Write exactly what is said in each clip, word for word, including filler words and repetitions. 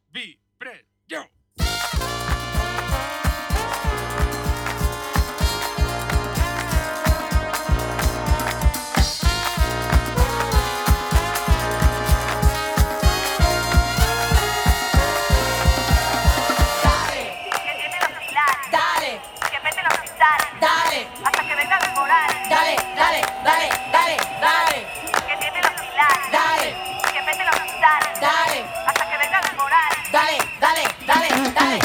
Vibre-yo. Dale, hasta que venga el moral. Dale, dale, dale, dale, dale. Que tiene los pilares. Dale, que mete los pilares. Dale, hasta que venga el moral. Dale, dale, dale, dale.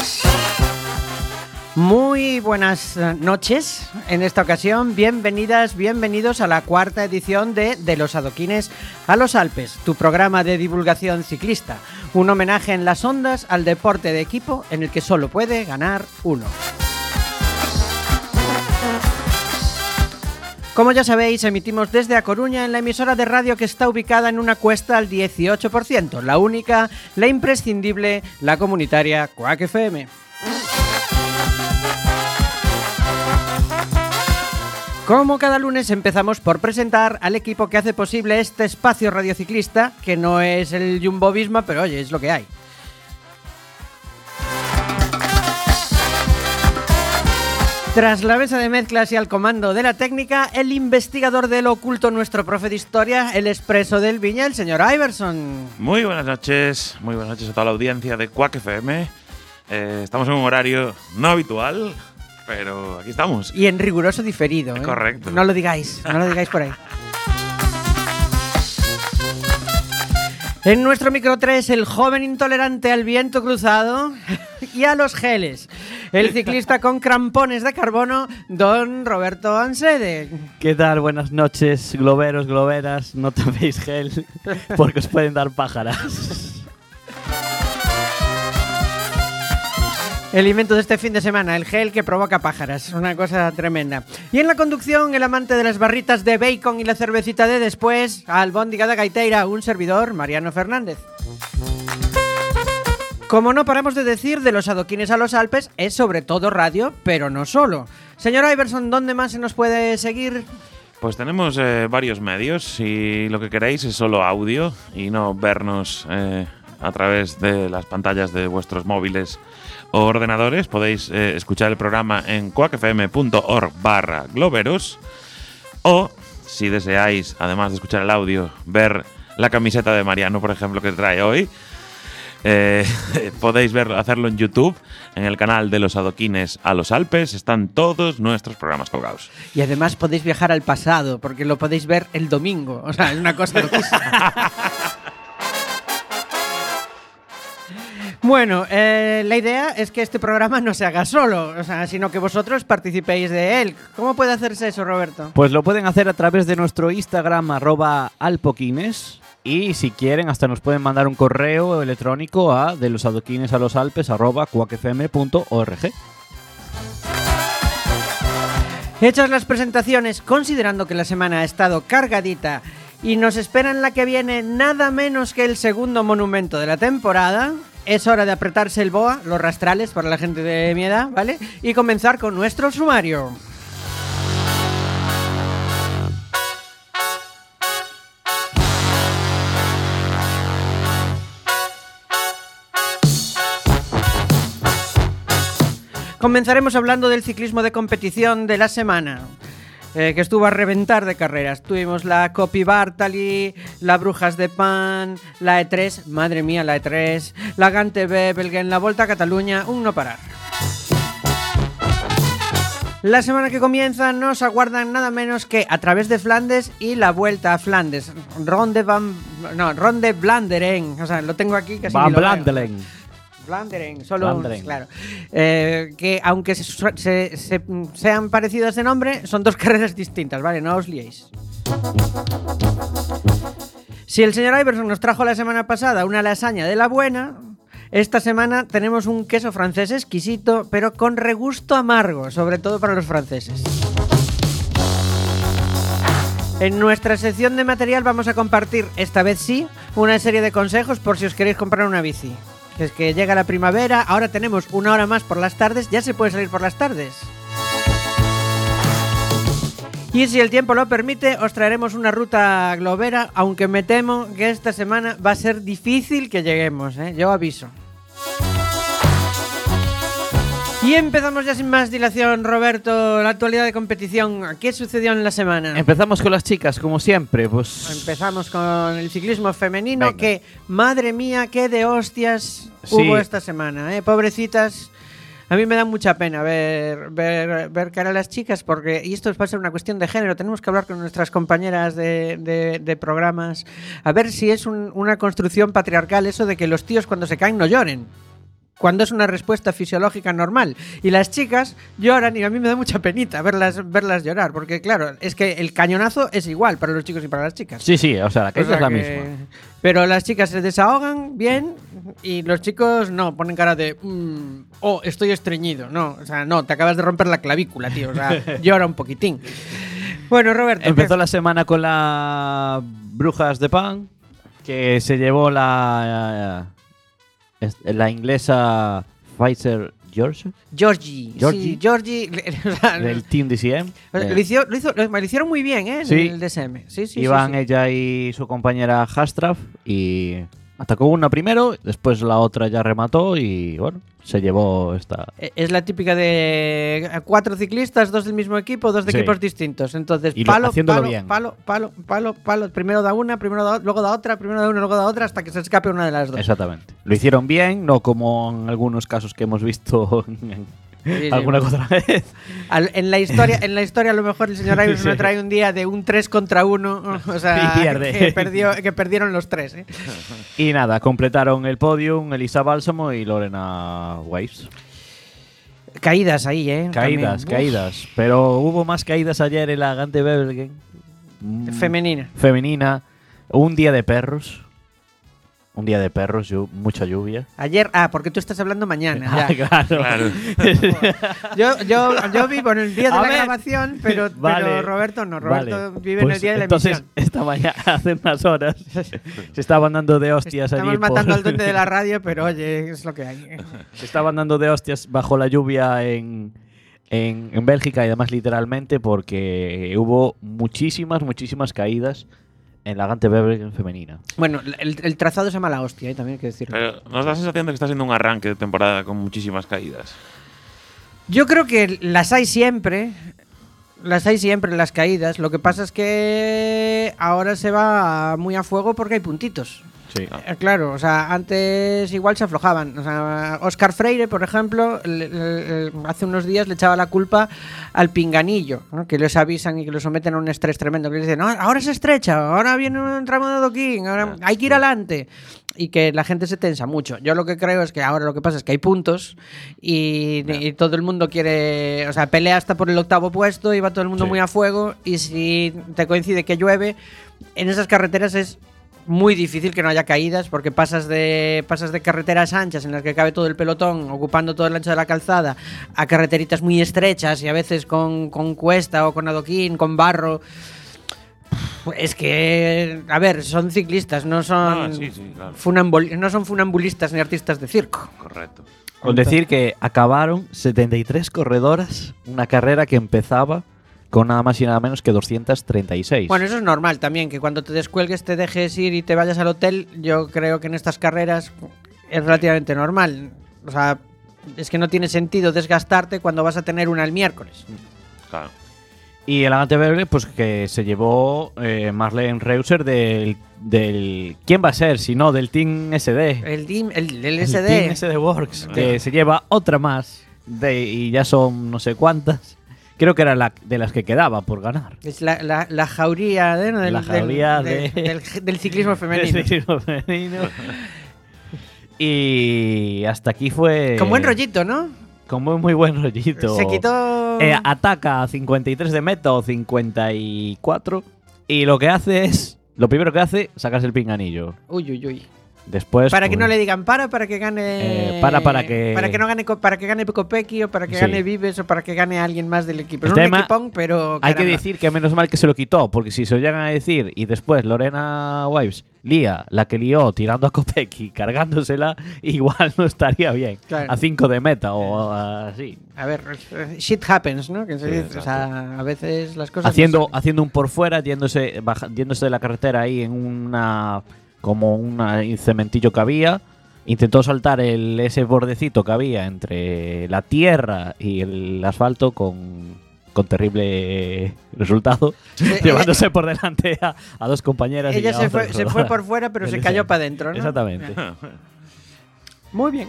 Muy buenas noches. En esta ocasión, bienvenidas, bienvenidos a la cuarta edición de De los Adoquines a los Alpes, tu programa de divulgación ciclista. Un homenaje en las ondas al deporte de equipo en el que solo puede ganar uno. Como ya sabéis, emitimos desde A Coruña en la emisora de radio que está ubicada en una cuesta al dieciocho por ciento, la única, la imprescindible, la comunitaria Quack F M. Como cada lunes empezamos por presentar al equipo que hace posible este espacio radiociclista, que no es el Jumbo Visma, pero oye, es lo que hay. Tras la mesa de mezclas y al comando de la técnica, el investigador de lo oculto, nuestro profe de historia, el expreso del Viña, el señor Iverson. Muy buenas noches, muy buenas noches a toda la audiencia de Quack F M. Eh, estamos en un horario no habitual, pero aquí estamos. Y en riguroso diferido, ¿eh? Correcto. No lo digáis, no lo digáis por ahí. En nuestro micro tres, el joven intolerante al viento cruzado y a los geles. El ciclista con crampones de carbono, don Roberto Ansede. ¿Qué tal? Buenas noches, globeros, globeras. No toméis gel porque os pueden dar pájaras. El invento de este fin de semana, el gel que provoca pájaras, una cosa tremenda. Y en la conducción, el amante de las barritas de bacon y la cervecita de después, albóndiga de gaiteira, un servidor, Mariano Fernández. Como no paramos de decir, De los Adoquines a los Alpes es sobre todo radio, pero no solo. Señor Iverson, ¿dónde más se nos puede seguir? Pues tenemos eh, varios medios. Si lo que queréis es solo audio y no vernos eh, a través de las pantallas de vuestros móviles o ordenadores, podéis eh, escuchar el programa en quackfm.org barra globeros, o si deseáis, además de escuchar el audio, ver la camiseta de Mariano, por ejemplo, que trae hoy, eh, podéis verlo, hacerlo en YouTube, en el canal de Los Adoquines a los Alpes. Están todos nuestros programas colgados. Y además podéis viajar al pasado, porque lo podéis ver el domingo. O sea, es una cosa loquísima. Bueno, eh, la idea es que este programa no se haga solo, o sea, sino que vosotros participéis de él. ¿Cómo puede hacerse eso, Roberto? Pues lo pueden hacer a través de nuestro Instagram, arroba alpoquines. Y si quieren, hasta nos pueden mandar un correo electrónico a de los adoquines a los alpes, arroba quackfm punto org. Hechas las presentaciones, considerando que la semana ha estado cargadita y nos espera en la que viene nada menos que el segundo monumento de la temporada, es hora de apretarse el boa, los rastrales para la gente de mi edad, ¿vale? Y comenzar con nuestro sumario. Comenzaremos hablando del ciclismo de competición de la semana. Eh, que estuvo a reventar de carreras. Tuvimos la Coppi Bartali, la Brujas de Pan, la E tres, madre mía, la E tres, la Gante Bebelgen, la Volta a Cataluña, un no parar. La semana que comienza nos aguardan nada menos que A través de Flandes y la Vuelta a Flandes. Ronde Van... No, Ronde Vlaanderen. O sea, lo tengo aquí casi. Van Vlaanderen. Vlaanderen, solo Vlaanderen. Un, claro. Eh, que aunque se, se, se, sean parecidas de nombre, son dos carreras distintas, ¿vale? No os liéis. Si el señor Iverson nos trajo la semana pasada una lasaña de la buena, esta semana tenemos un queso francés exquisito, pero con regusto amargo, sobre todo para los franceses. En nuestra sección de material vamos a compartir, esta vez sí, una serie de consejos por si os queréis comprar una bici. Es que llega la primavera, ahora tenemos una hora más por las tardes, ya se puede salir por las tardes. Y si el tiempo lo permite, os traeremos una ruta globera, aunque me temo que esta semana va a ser difícil que lleguemos, ¿eh? Yo aviso. Y empezamos ya sin más dilación, Roberto, la actualidad de competición. ¿Qué sucedió en la semana? Empezamos con las chicas, como siempre. Pues Empezamos con el ciclismo femenino, Venga. que, madre mía, qué de hostias Sí. hubo esta semana, ¿eh? Pobrecitas. A mí me da mucha pena ver, ver, ver cara a las chicas, porque, y esto va a ser una cuestión de género, tenemos que hablar con nuestras compañeras de, de, de programas, a ver si es un- una construcción patriarcal eso de que los tíos cuando se caen no lloren, cuando es una respuesta fisiológica normal. Y las chicas lloran y a mí me da mucha penita verlas, verlas llorar, porque claro, es que el cañonazo es igual para los chicos y para las chicas. sí, sí, o sea, la O caída sea es la que- misma. Pero las chicas se desahogan bien y los chicos no, ponen cara de mm, oh, estoy estreñido. No, o sea, no, te acabas de romper la clavícula, tío. O sea, llora un poquitín. Bueno, Roberto. Empezó ¿qué- la semana con la Brujas de Pan, que se llevó la eh, es- la inglesa Pfizer George Georgie. Georgie. Sí, Georgie. o sea, del Team D C M. o sea, Eh, lo, hizo- lo hizo- lo- lo hicieron muy bien, ¿eh? En Sí. el D S M. Sí, sí, Iban sí, sí. ella y su compañera Hastraf y atacó una primero, después la otra ya remató y bueno, se llevó esta. Eh, Es la típica de cuatro ciclistas, dos del mismo equipo, dos de Sí. equipos distintos. Entonces, Y lo- palo, haciéndolo palo, bien. palo, palo, palo, palo. Primero da una, primero da, luego da otra, primero da una, luego da otra, hasta que se escape una de las dos. Exactamente. Lo hicieron bien, no como en algunos casos que hemos visto en- Sí, sí. alguna que otra vez. Al- en la historia, en la historia a lo mejor el señor Ives Sí. me trae un día de un tres contra uno, o sea, Y pierde. que, perdió, que perdieron los tres. ¿eh? Y nada, completaron el podium Elisa Bálsamo y Lorena Weiss. Caídas ahí, ¿eh? Caídas, También. caídas. Pero hubo más caídas ayer en la Gante Bebelgen. Uf, Mm, femenina. Femenina. Un día de perros. Un día de perros, llu- mucha lluvia. Ayer, ah, porque tú estás hablando mañana. Ah, ya. claro. Claro. Yo, yo, yo vivo en el día de A la ver. grabación, pero, Vale. pero Roberto no. Roberto Vale. vive en Pues el día de la entonces, emisión. esta mañana, hace unas horas, se estaban dando de hostias Estamos allí. matando por- al duende de la radio, pero oye, es lo que hay. Se estaban dando de hostias bajo la lluvia en, en, en Bélgica y además literalmente porque hubo muchísimas, muchísimas caídas en la Gante Bebelgen femenina. Bueno, el, el trazado es a mala hostia, ¿eh? También hay que decirlo. Pero nos da la sensación de que está siendo un arranque de temporada con muchísimas caídas. Yo creo que las hay siempre. Las hay siempre, las caídas. Lo que pasa es que ahora se va muy a fuego porque hay puntitos. Sí. Eh, Claro, o sea, antes igual se aflojaban. O sea, Óscar Freire, por ejemplo, le- le- le- hace unos días le echaba la culpa al pinganillo, ¿no? Que les avisan y que lo someten a un estrés tremendo. Que les dicen, no, ahora se estrecha, ahora viene un tramo de adoquín, ahora hay que ir adelante. Y que la gente se tensa mucho. Yo lo que creo es que ahora lo que pasa es que hay puntos y, y todo el mundo quiere, o sea, pelea hasta por el octavo puesto y va todo el mundo Sí. muy a fuego. Y si te coincide que llueve, en esas carreteras es muy difícil que no haya caídas porque pasas de pasas de carreteras anchas en las que cabe todo el pelotón ocupando todo el ancho de la calzada a carreteritas muy estrechas y a veces con, con cuesta o con adoquín, con barro. Es que, a ver, son ciclistas, no son Ah, sí, sí, claro. funambul- no son funambulistas ni artistas de circo. Correcto. Con decir que acabaron setenta y tres corredoras, una carrera que empezaba con nada más y nada menos que doscientas treinta y seis. Bueno, eso es normal también, que cuando te descuelgues te dejes ir y te vayas al hotel. Yo creo que en estas carreras es relativamente normal. O sea, es que no tiene sentido desgastarte cuando vas a tener una el miércoles. Claro. Y el Gante Bebelgen, pues que se llevó eh, Marlene Reuser del, del... ¿Quién va a ser? Si no, del Team S D. El, team, el, el El S D. Team S D Works, que se lleva otra más de, y ya son no sé cuántas. Creo que era la de las que quedaba por ganar. Es la, la, la jauría, de, ¿no? del, La jauría del, de- del, del- del ciclismo femenino. El ciclismo femenino. Y hasta aquí fue... Con buen rollito, ¿no? Con muy, muy buen rollito. Se quitó... Eh, ataca a cincuenta y tres de meta o cincuenta y cuatro. Y lo que hace es... Lo primero que hace, sacarse el pinganillo. Uy, uy, uy. Después... Para que pues, no le digan para, para que gane... Eh, para, para que- Para que no gane, co- para que gane Copecchi o para que Sí. gane Vives o para que gane alguien más del equipo. Es El un tema- equipón, pero... Hay que caramba. decir que menos mal que se lo quitó, porque si se lo llegan a decir y después Lorena Wives lía la que lió tirando a Kopecky, cargándosela, igual no estaría bien. Claro. A cinco de meta o así. A ver, eh, shit happens, ¿no? Que se Sí, dice, o sea, a veces las cosas... no Haciendo, salen. haciendo un por fuera, yéndose, baja- yéndose de la carretera ahí en una... como un cementillo que había, intentó saltar el, ese bordecito que había entre la tierra y el asfalto con, con terrible resultado, Sí, llevándose por delante a, a dos compañeras. Ella y a se otra fue, se rodadora fue por fuera, pero del se cayó descenso. para adentro, ¿no? Exactamente. Muy bien.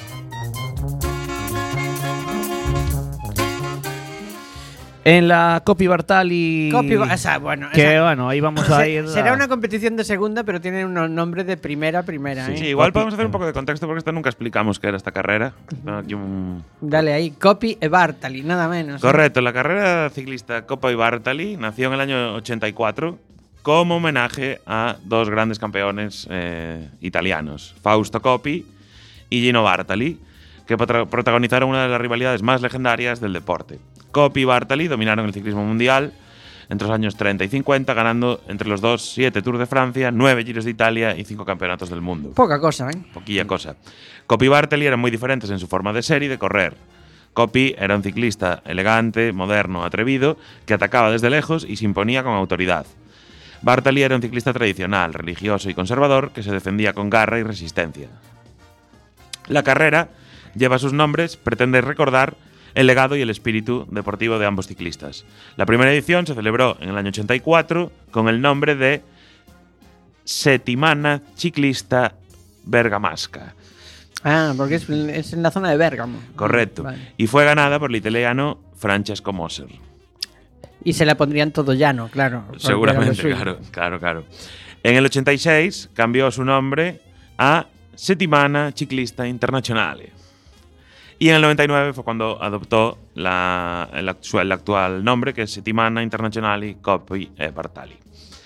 En la Coppi Bartali. Copy, o sea, bueno, que esa- bueno, ahí vamos a se- ir. será a- una competición de segunda, pero tiene unos nombres de primera, primera. ¿eh? Sí, igual Copy. podemos hacer un poco de contexto porque esto nunca explicamos qué era esta carrera. Aquí un- Dale ahí, Copy e Bartali, nada menos. ¿eh? Correcto, la carrera ciclista Coppa y Bartali nació en el año ochenta y cuatro como homenaje a dos grandes campeones eh, italianos, Fausto Coppi y Gino Bartali, que potra- protagonizaron una de las rivalidades más legendarias del deporte. Coppi y Bartali dominaron el ciclismo mundial entre los años treinta y cincuenta, ganando entre los dos siete Tours de Francia, nueve Giros de Italia y cinco campeonatos del mundo. Poca cosa, ¿eh? Poquilla cosa. Coppi y Bartali eran muy diferentes en su forma de ser y de correr. Coppi era un ciclista elegante, moderno, atrevido, que atacaba desde lejos y se imponía con autoridad. Bartali era un ciclista tradicional, religioso y conservador, que se defendía con garra y resistencia. La carrera lleva sus nombres, pretende recordar el legado y el espíritu deportivo de ambos ciclistas. La primera edición se celebró en el año ochenta y cuatro con el nombre de Settimana Ciclista Bergamasca. Ah, porque es, es en la zona de Bérgamo. Correcto. Vale. Y fue ganada por el italiano Francesco Moser. Y se la pondrían todo llano, claro. porque era lo Seguramente, suyo. claro, claro, claro. En el ochenta y seis cambió su nombre a Settimana Ciclista Internazionale. Y en el noventa y nueve fue cuando adoptó la, el, actu- el actual nombre, que es Settimana Internazionale Coppi e Bartali.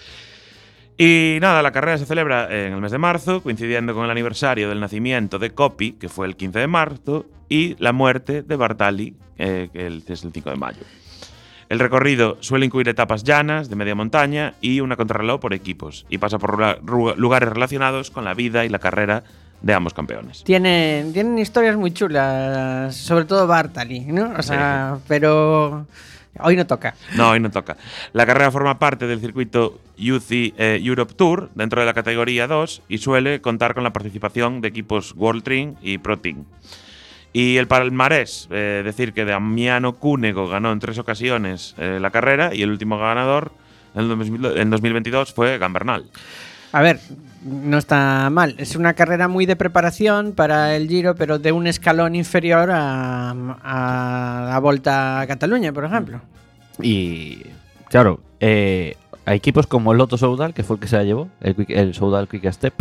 Y nada, la carrera se celebra en el mes de marzo, coincidiendo con el aniversario del nacimiento de Coppi, que fue el quince de marzo, y la muerte de Bartali, eh, que es el cinco de mayo. El recorrido suele incluir etapas llanas, de media montaña y una contrarreloj por equipos, y pasa por rula- ru- lugares relacionados con la vida y la carrera de ambos campeones. Tienen, tienen historias muy chulas, sobre todo Bartali, ¿no? O sea, pero hoy no toca. No, hoy no toca. La carrera forma parte del circuito U C I eh, Europe Tour dentro de la categoría dos y suele contar con la participación de equipos World Team y Pro Team. Y el palmarés, eh, decir que Damiano Cunego ganó en tres ocasiones eh, la carrera y el último ganador en, dos mil, en dos mil veintidós fue Gambernal. A ver, no está mal. Es una carrera muy de preparación para el Giro, pero de un escalón inferior a, a la Volta a Cataluña, por ejemplo. Y claro, eh, hay equipos como el Lotto Soudal, que fue el que se la llevó, el, Quick- el Soudal Quick Step.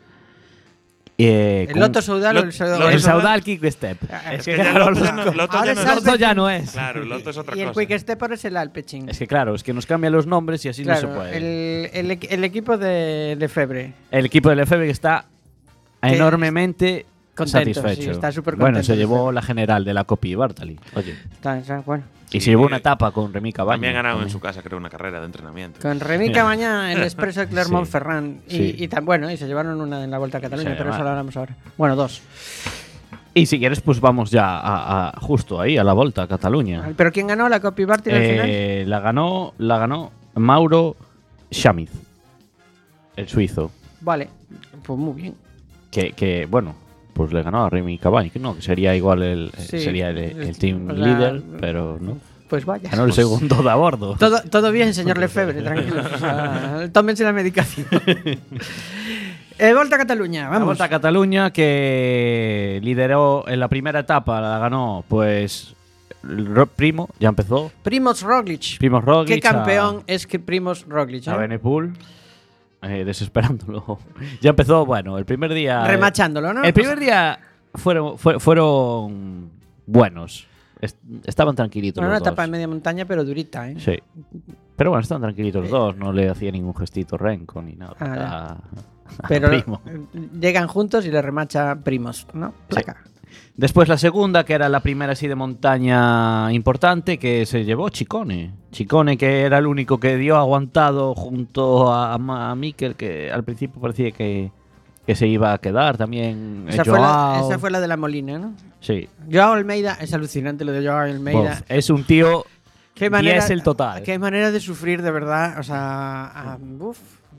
Eh, ¿El con- Lotto Soudal o el Lot- Soudal? Lotto el Soudal- Soudal Quick Step. Ah, Es Es que que ya claro, Lotto ya los- no- Lotto Ahora ya no es es- Lotto ya no es. Claro, Lotto es otra Y el cosa. Quick Step ahora es el Alpecin. Es que claro, es que nos cambian los nombres y así no se Claro, puede. el, el, equ- el equipo de Lefebvre. El equipo del Lefebvre está Que enormemente contento, satisfecho. sí, está súper Bueno, contento se el llevó Lefebvre. la general de la Coppi Bartali. Oye. Está, está, bueno. Y Sí, se llevó y- una etapa con Remy Cabaño. También ganaron en también. su casa, creo, una carrera de entrenamiento. Con Remy Cabaña, el expreso de Clermont-Ferrand. Y, Sí. y tan bueno, y se llevaron una en la Vuelta a Cataluña, Sí, pero eso vale. lo hablamos ahora. Bueno, dos. Y si quieres, pues vamos ya a, a- justo ahí, a la Volta a Cataluña. ¿Pero quién ganó la Coppi Bartali al final? Eh, la ganó, la ganó Mauro Chamiz, el suizo, Vale, pues muy bien. que, que, bueno, pues le ganó a Remy Cabaño, que no, que sería igual el, eh, Sí, sería el, el team o sea, líder, pero no. Pues vaya. Ganó el segundo de a bordo. Todo, todo bien, señor Lefebvre, tranquilo. O sea, tómense la medicación. Eh, Volta a Cataluña, La vamos. Volta a Cataluña, que lideró en la primera etapa, la ganó, pues, el Ro- Primo, ya empezó. Primoz Roglic. Primoz Roglic. ¿Qué campeón es que Primoz Roglic? A, a eh? Benepool, eh, desesperándolo. Ya empezó, bueno, el primer día. Remachándolo, ¿no? El primer día fueron, fue- fueron buenos. Est- estaban tranquilitos Bueno, una los etapa de dos. media montaña, pero durita, ¿eh? Sí. Pero bueno, estaban tranquilitos los dos. No le hacía ningún gestito Renko ni nada. Ah, ya. a- a Pero Primo. llegan juntos y le remacha Primoz, ¿no? Placa. Después la segunda, que era la primera así de montaña importante, que se llevó Chicone. Chicone, que era el único que dio aguantado junto a, a, a Mikel, que al principio parecía que, que se iba a quedar también. Esa eh, fue, la, Joao. esa fue la de la Molina, ¿no? Sí. Joao Almeida, es alucinante lo de Joao Almeida. Bof, es un tío Qué manera, diésel total. Qué manera de sufrir, de verdad. O sea, ah, uf,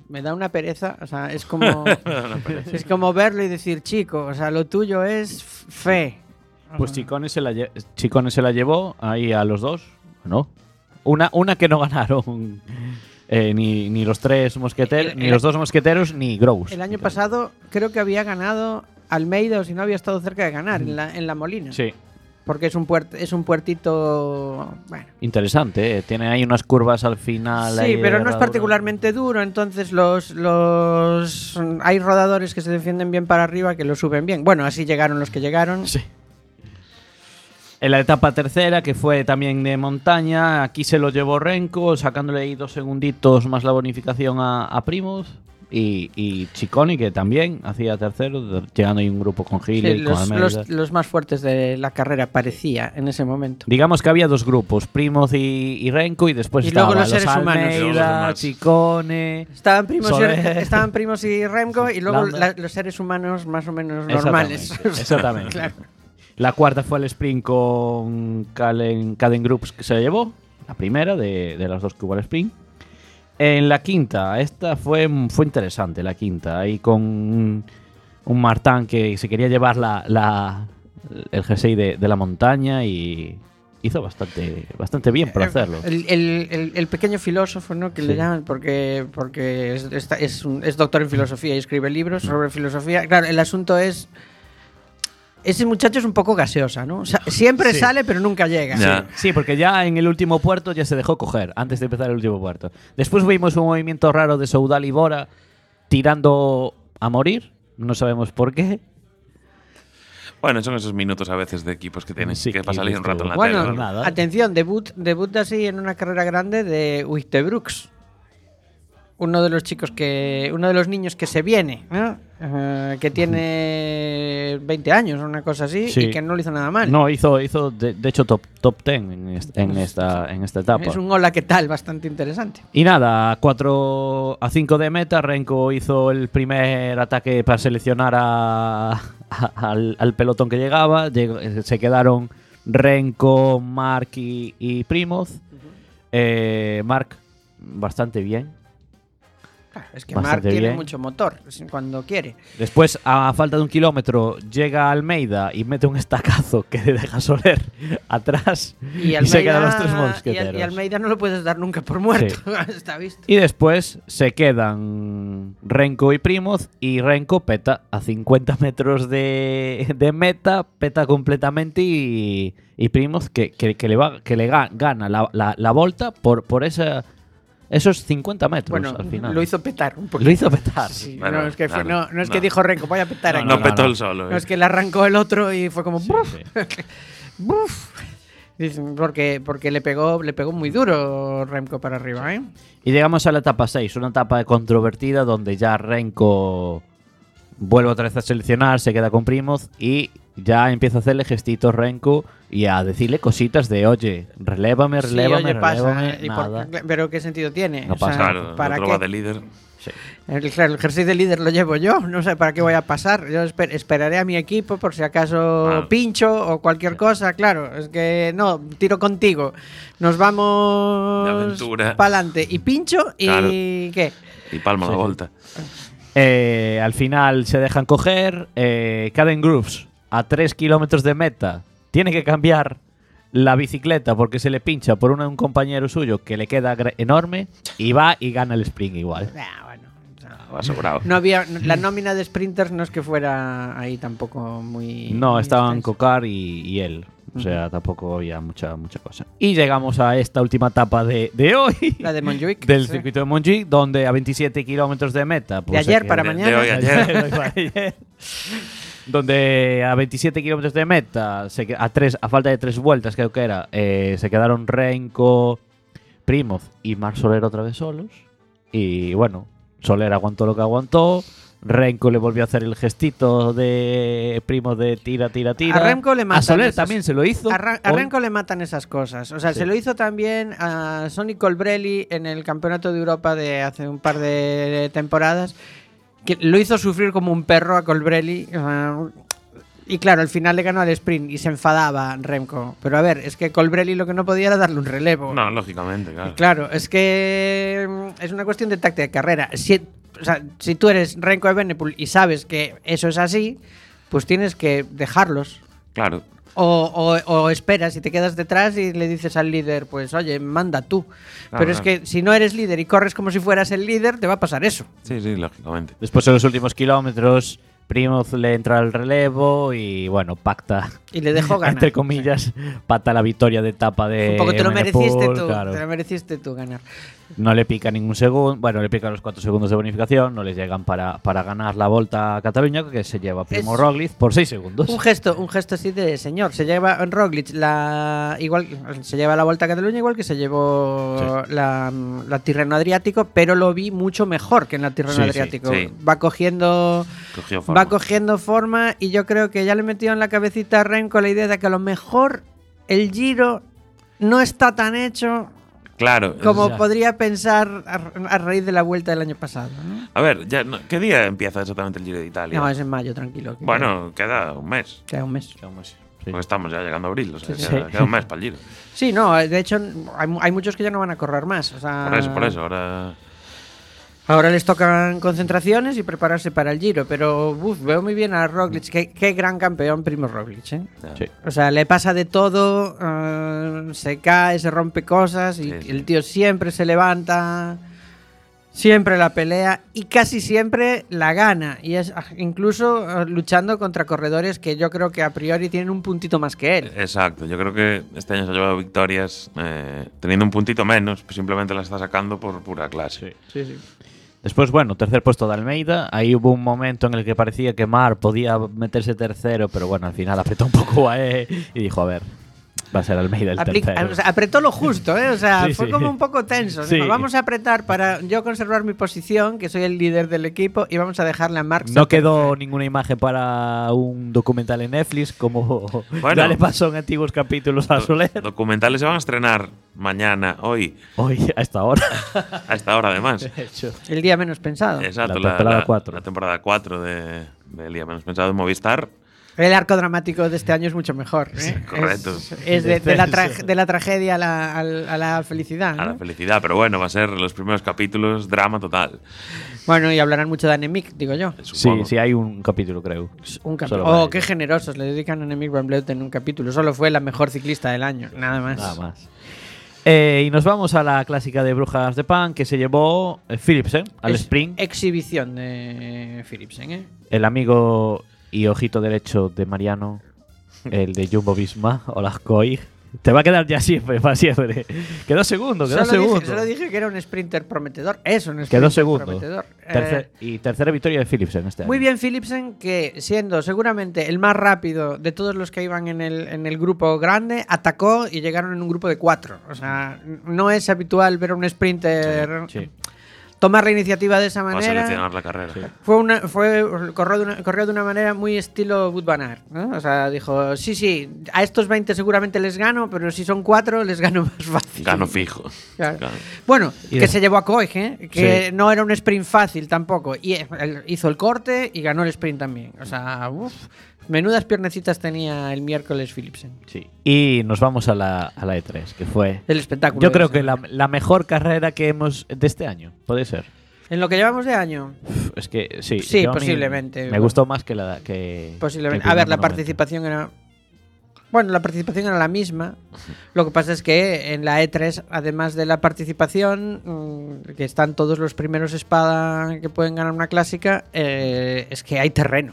me da una pereza, o sea, es como es como verlo y decir, chico, o sea, lo tuyo es fe. Pues Chicone se la, lle- Chicone se la llevó ahí a los dos, ¿no? Una, una que no ganaron eh, ni, ni los tres mosqueteros, El- ni el- los dos mosqueteros, ni Gross. El año pasado creo que había ganado Almeida, o si no había estado cerca de ganar en la, en la Molina. Sí, Porque es un puert, es un puertito, bueno. interesante, ¿eh? Tiene ahí unas curvas al final. ahí Sí, de pero no es herradura. particularmente duro, entonces los, los hay rodadores que se defienden bien para arriba que lo suben bien. Bueno, así llegaron los que llegaron. Sí. En la etapa tercera, que fue también de montaña, aquí se lo llevó Renko, sacándole ahí dos segunditos más la bonificación a, a Primos. Y, y Ciccone, que también hacía tercero, llegando ahí un grupo con Sí, Gile, con los, Almeida. los, los más fuertes de la carrera parecía en ese momento. Digamos que había dos grupos, Primoz y, y Renko, y después Y luego estaban los seres humanos. Luego los Almeida, demás. Ciccone. Estaban primos, y, Soler. estaban primos y Remco y luego Landa. la- los seres humanos más o menos normales. Exactamente, exactamente. Claro. La cuarta fue el sprint con Calen, Caden Groups, que se la llevó, la primera de, de las dos que hubo al sprint. En la quinta, esta fue, fue interesante, la quinta, ahí con un, un Martán que se quería llevar la, la- el jersey de, de la montaña y hizo bastante, bastante bien por hacerlo. El, el- el- el pequeño filósofo, ¿no? Que Sí. le llaman porque, porque es, está- es, un- es doctor en filosofía y escribe libros sobre filosofía. Claro, el asunto es. Ese muchacho es un poco gaseosa, ¿no? O sea, siempre Sí. sale, pero nunca llega. Ya. Sí, porque ya en el último puerto ya se dejó coger, antes de empezar el último puerto. Después vimos un movimiento raro de Soudal y Bora tirando a morir, no sabemos por qué. Bueno, son esos minutos a veces de equipos que tienes Sí, que que pasar ahí un rato en la Bueno, tele. ¿no? nada. atención, debut, debut así en una carrera grande de Uijtebrooks. Uno de los chicos que. Uno de los niños que se viene, ¿no? Eh, que tiene veinte años o una cosa así Sí. y que no lo hizo nada mal. No, hizo, hizo de, de hecho top, top diez en, est- en, esta, en esta etapa. Es un hola, ¿qué tal? Bastante interesante. Y nada, a cuatro a cinco de meta, Renko hizo el primer ataque para seleccionar a, a- al, al pelotón que llegaba. Llegó- eh, se quedaron Renko, Mark y, y Primoz. Eh, Mark bastante bien. Claro, es que Bastante Mark tiene bien. mucho motor es cuando quiere. Después, a falta de un kilómetro, llega Almeida y mete un estacazo que le deja Soler atrás y, Y, se quedan los Almeida- tres y, Al- mosqueteros. y Almeida no lo puedes dar nunca por muerto. Está visto. Y después se quedan Renko y Primoz y Renko peta a cincuenta metros de, de meta, peta completamente y, y Primoz que, que, que le, va, que le ga- gana la, la, la volta por, por esa, esos cincuenta metros Bueno, al final. lo hizo petar un poquito. Lo hizo petar. Sí, Bueno, no, es que, fue- claro. no, no es que No. dijo Renko, voy a petar No, aquí. No, no, petó no. el solo. No, eh. es que le arrancó el otro y fue como Sí, ¡buf! sí. ¡Buf! Dicen, Porque, porque le pegó le pegó muy duro Remco para arriba, ¿eh? Y llegamos a la etapa seis, una etapa controvertida donde ya Renko vuelve otra vez a seleccionar, se queda con Primoz y ya empieza a hacerle gestitos Renko y a decirle cositas de, oye, relévame, Sí, relévame, oye, pasa, relévame, ¿eh? Y por- nada. pero ¿qué sentido tiene? No O sea, pasa. Claro, el ¿para otro qué? va de líder. Sí. El, claro, el jersey de líder lo llevo yo, no sé para qué voy a pasar. Yo esper- esperaré a mi equipo por si acaso Ah. pincho o cualquier cosa. Claro, es que no, tiro contigo. Nos De vamos aventura. para adelante. Y pincho y Claro. ¿qué? Y palma Sí, la sí. volta. Eh, al final se dejan coger. Eh, Caden Grooves a tres kilómetros de meta tiene que cambiar la bicicleta porque se le pincha por una- un compañero suyo que le queda gra- enorme y va y gana el sprint igual. Ah, bueno, o sea, Va sobrado. no había la nómina de sprinters no es que fuera ahí tampoco muy No, muy estaban extensa. Cocar y, y él. O sea, tampoco había mucha, mucha cosa. Y llegamos a esta última etapa de, de hoy. La de Montjuic, del sí. circuito de Montjuic, donde a veintisiete kilómetros de meta. De pues, ayer se para queda- de- mañana. de hoy a ayer. De hoy para ayer. Donde a veintisiete kilómetros de meta, se que- a, tres, a falta de tres vueltas, creo que era, eh, se quedaron Renko, Primoz y Marc Soler otra vez solos. Y bueno, Soler aguantó lo que aguantó. Renko le volvió a hacer el gestito de Primoz de tira, tira, tira. A Remco le matan Soler esas- también se lo hizo. A, Ra- a Hoy- Renko le matan esas cosas. O sea, Sí. se lo hizo también a Sonny Colbrelli en el Campeonato de Europa de hace un par de temporadas. Que lo hizo sufrir como un perro a Colbrelli. O sea, Y claro, al final le ganó al sprint y se enfadaba Remco. Pero a ver, es que Colbrelli lo que no podía era darle un relevo. No, lógicamente, claro. Y claro, es que mm, es una cuestión de táctica de carrera. Si, o sea, si tú eres Remco Evenepoel y sabes que eso es así, pues tienes que dejarlos. Claro. O, o, o esperas y te quedas detrás y le dices al líder, pues oye, manda tú. Claro, Pero es claro. que si no eres líder y corres como si fueras el líder, te va a pasar eso. Sí, sí, lógicamente. Después en los últimos kilómetros, Primoz le entra al relevo y bueno, pacta, Y le dejó ganar. entre comillas, pacta la victoria de etapa de Un poco te lo Evenepoel, mereciste tú. claro. Te lo mereciste tú ganar. No le pica ningún segundo, bueno, le pican los cuatro segundos de bonificación, no les llegan para, para ganar la Volta a Cataluña, que se lleva Primo Es- Roglic por seis segundos. Un gesto, un gesto así de señor. Se lleva en Roglic la igual se lleva la Vuelta a Cataluña igual que se llevó la, la Tirreno Adriático, pero lo vi mucho mejor que en la Tirreno Sí, sí, Adriático. sí. Va cogiendo Cogió forma. va cogiendo forma y yo creo que ya le metió en la cabecita a Renko la idea de que a lo mejor el Giro no está tan hecho Claro. como Ya. podría pensar a, a raíz de la Vuelta del año pasado, ¿no? A ver, ya, no- ¿qué día empieza exactamente el Giro de Italia? No, es en mayo, tranquilo. que Bueno, queda un mes. queda un mes. Sí. Porque estamos ya llegando a abril, o sea, Sí, queda, sí. queda un mes para el Giro. Sí, no, de hecho hay, mu- hay muchos que ya no van a correr más. O sea, Por eso, por eso. Ahora. Ahora les tocan concentraciones y prepararse para el Giro, pero uf, veo muy bien a Roglic. Qué, qué gran campeón Primo Roglic, ¿eh? ya. Sí. O sea, le pasa de todo, eh, se cae, se rompe cosas y Sí, sí. el tío siempre se levanta, siempre la pelea y casi siempre la gana. Y es ah, incluso eh, luchando contra corredores que yo creo que a priori tienen un puntito más que él. Exacto, yo creo que este año se ha llevado victorias eh, teniendo un puntito menos, pues simplemente las está sacando por pura clase. Sí, sí. Después, bueno, tercer puesto de Almeida. Ahí hubo un momento en el que parecía que Mar podía meterse tercero, pero bueno, al final apretó un poco a E y dijo, a ver, va a ser Almeida el Apli- tercero. o sea, apretó lo justo, ¿eh? O sea, Sí, fue sí. como un poco tenso. Sí. Dijo, vamos a apretar para yo conservar mi posición, que soy el líder del equipo, y vamos a dejarle a Mark. No quedó ninguna imagen para un documental en Netflix, como Bueno. ya le pasó en antiguos capítulos a Soler. Documentales se van a estrenar mañana, hoy, Hoy, a esta hora. a esta hora además. De hecho. El día menos pensado. Exacto, La temporada la, cuatro. la temporada cuatro de, de El Día Menos Pensado en Movistar. El arco dramático de este año es mucho mejor. ¿eh? Sí, correcto. Es, es de, de la tra- Sí. de la tragedia a la, al- a la felicidad. A la ¿no? felicidad, pero bueno, va a ser los primeros capítulos drama total. Bueno, y hablarán mucho de Annemiek, digo yo. Sí, Supongo. sí, hay un capítulo, creo. Un capi- Solo para oh, ella. qué generosos. Le dedican a Annemiek van Vleuten en un capítulo. Solo fue la mejor ciclista del año. Nada más. Nada más. Eh, y nos vamos a la clásica de Brujas de Pan que se llevó eh, Philipsen al Es sprint. Exhibición de Philipsen, ¿eh? El amigo y ojito derecho de Mariano, el de Jumbo Visma, Olascoy. Te va a quedar ya siempre, para siempre. Quedó segundo, quedó Solo segundo. dije, solo dije que era un sprinter prometedor. Es un sprinter Quedó segundo. prometedor. Tercer- Eh, y tercera victoria de Philipsen este Muy año. bien Philipsen, que siendo seguramente el más rápido de todos los que iban en el, en el grupo grande, atacó y llegaron en un grupo de cuatro. O sea, no es habitual ver a un sprinter Sí. tomar la iniciativa de esa Va a manera. seleccionar la carrera. Fue una, fue, corrió, de una, corrió de una manera muy estilo Wout van Aert, ¿no? O sea, dijo, sí, sí, a estos veinte seguramente les gano, pero si son cuatro les gano más fácil. Gano fijo. Claro. Claro. Bueno, Y que de- se llevó a Koig, ¿eh? Que Sí. no era un sprint fácil tampoco. Y eh, él hizo el corte y ganó el sprint también. O sea, uff, menudas piernecitas tenía el miércoles Philipsen. Sí. Y nos vamos a la, a la E tres, que fue. El espectáculo. Yo de creo esa que la, semana. la mejor carrera que hemos de este año. Puede ser. En lo que llevamos de año, Uf, Es que sí. Sí, yo a mí posiblemente. Me gustó más que la que. posiblemente. que el A ver, primer la monumento. participación era. Bueno, la participación era la misma. Lo que pasa es que en la E tres, además de la participación, mm, que están todos los primeros espada que pueden ganar una clásica, eh, es que hay terreno.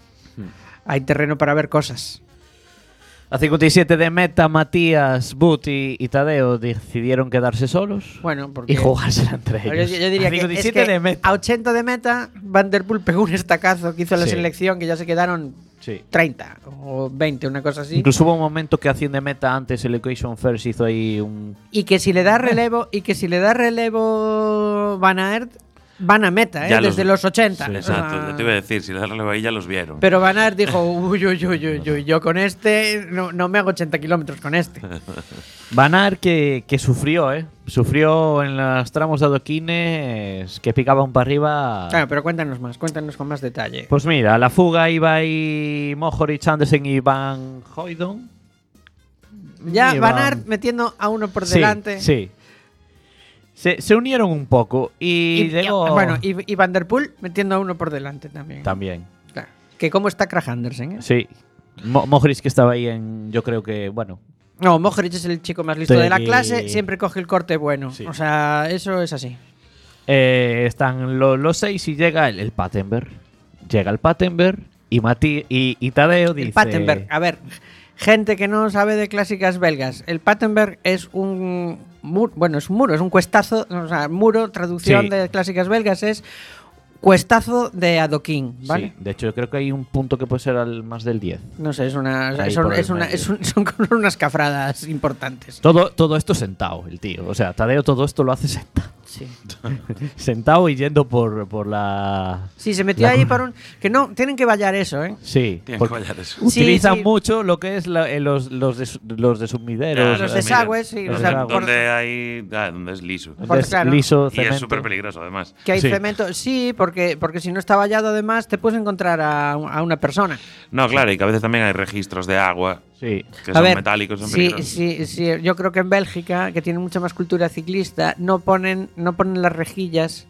Hay terreno para ver cosas. A cincuenta y siete de meta, Matías, But y, y Tadeo decidieron quedarse solos Bueno, porque y jugársela entre yo, ellos. yo diría A que, cincuenta y es siete que de meta. a ochenta de meta, Van Der Poel pegó un estacazo que hizo la Sí. selección, que ya se quedaron Sí. treinta o veinte, una cosa así. Incluso hubo un momento que haciendo de meta antes el Equation First hizo ahí un. Y que si le da relevo, y que si le da relevo Van Aert, van a meta, ¿eh? Ya Desde los, los- ochenta. Sí, o exacto, sea, te iba a decir, si le das relevo ahí ya los vieron. Pero Van Aert dijo, uy, uy, uy, uy, uy, yo con este no, no me hago ochenta kilómetros con este. Van Aert que, que sufrió, ¿eh? Sufrió en los tramos de adoquines que picaban para arriba. Claro, pero cuéntanos más, cuéntanos con más detalle. Pues mira, a la fuga iba ahí Mohoric, Andersen y Van Hoydon. Ya Iban- Van Aert metiendo a uno por Sí, delante. Sí. Se, se unieron un poco y, Y, llegó. y- bueno, y, y Van der Poel metiendo a uno por delante también. También. Claro. Que cómo está Krag Andersen, ¿eh? Sí. Mo Mohoric que estaba ahí en. Yo creo que, bueno. No, Mohoric es el chico más listo Sí. de la clase, siempre coge el corte bueno. Sí. O sea, eso es así. Eh, están lo- los seis y llega el, el Patenberg. Llega el Patenberg y, Mati y, y Tadeo dice. El Patenberg, a ver, gente que no sabe de clásicas belgas, el Patenberg es un muro, bueno, es un muro, es un cuestazo, o sea, muro, traducción Sí. de clásicas belgas es cuestazo de adoquín, ¿vale? Sí, de hecho, yo creo que hay un punto que puede ser al más del diez. No sé, es una, Ahí son, por el es una- medio. es un- son con unas cafradas importantes. Todo, todo esto sentado, el tío. O sea, Tadeo todo esto lo hace sentado. Sí. Sentado y yendo por, por la. Sí, se metió La- ahí para un... Que no, tienen que vallar eso, ¿eh? Sí, Tienen que porque vallar eso. Sí, utilizan sí. mucho lo que es la- eh, los, los, de, su- los de submideros. Ya, Los eh, desagües, sí, los o sea, desagües. por- Donde hay. ah, donde es liso. Por- Es claro. liso, Y es cemento. súper peligroso, además. Que hay Sí. cemento. Sí, porque, porque si no está vallado además te puedes encontrar a, a una persona. No, claro, y que a veces también hay registros de agua Sí. que A son ver, metálicos, son sí, peligrosos. sí, sí, yo creo que en Bélgica, que tiene mucha más cultura ciclista, no ponen, no ponen las rejillas.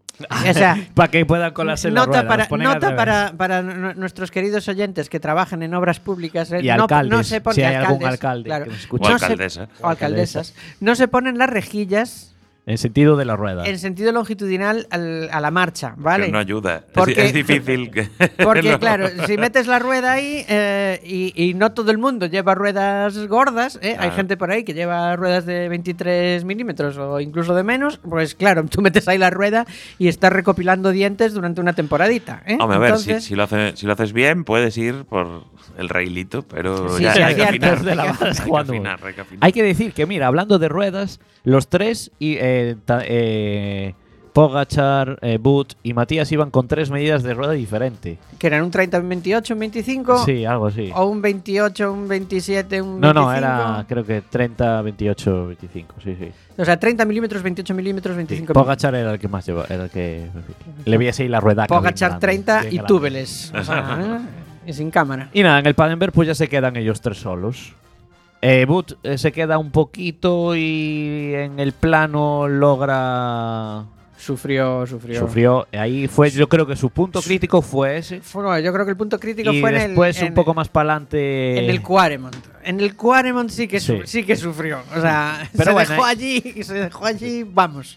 O sea, Para que puedan colarse en la nota rueda, para, los ponen al nota revés. para, para nu- nuestros queridos oyentes que trabajan en obras públicas. eh, Y no, alcaldes, no se ponen si hay algún alcaldes, alcalde claro. que nos escuche. O No se- alcaldesa. o alcaldesas. No se ponen las rejillas En sentido de la rueda. en sentido longitudinal al- a la marcha, ¿vale? Pero no ayuda. Es- Porque- es, difícil que. Porque, no. claro, si metes la rueda ahí eh, y, y no todo el mundo lleva ruedas gordas, ¿eh? hay Claro. gente por ahí que lleva ruedas de veintitrés milímetros o incluso de menos, pues claro, tú metes ahí la rueda y estás recopilando dientes durante una temporadita. ¿eh? Hombre, a ver, Entonces, si, si lo hace- si lo haces bien, puedes ir por el railito, pero Sí, ya sí, hay que aciertas afinar. de la Hay bala que jugando. afinar, hay que afinar. Hay que decir que, mira, hablando de ruedas, los tres, y, eh, ta- eh, Pogachar, eh, Boot y Matías iban con tres medidas de rueda diferente. que eran un treinta, un veintiocho, un veinticinco, Sí, algo así. o un veintiocho, un veintisiete, un No, veinticinco. no, era creo que treinta, veintiocho, veinticinco, sí, sí. O sea, treinta milímetros, veintiocho milímetros, Sí, veinticinco Pogachar era el que más llevaba, era el que le veías ahí la rueda. Pogachar treinta y túbeles. O sea, ¿eh? Y sin cámara. Y nada, en el Padenberg pues ya se quedan ellos tres solos. Eh, Boot eh, se queda un poquito y en el plano logra... Sufrió, sufrió. Sufrió. Ahí fue, yo creo que su punto crítico fue ese. Fue- no, yo creo que el punto crítico Y fue en el- después en un poco más para adelante. En el Quaremont. En el Quaremont sí que, su- Sí. sí que sufrió. O sea, Pero se bueno, dejó eh. allí, se dejó allí, vamos.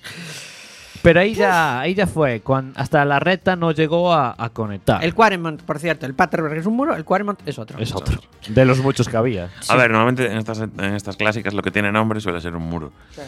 Pero ahí ya, ahí ya fue. Cuan- hasta la recta no llegó a, a conectar. El Quaremont, por cierto, el Paterberg es un muro, el Quaremont es otro. es otro. De los muchos que había. A ver, normalmente en estas, en estas clásicas lo que tiene nombre suele ser un muro.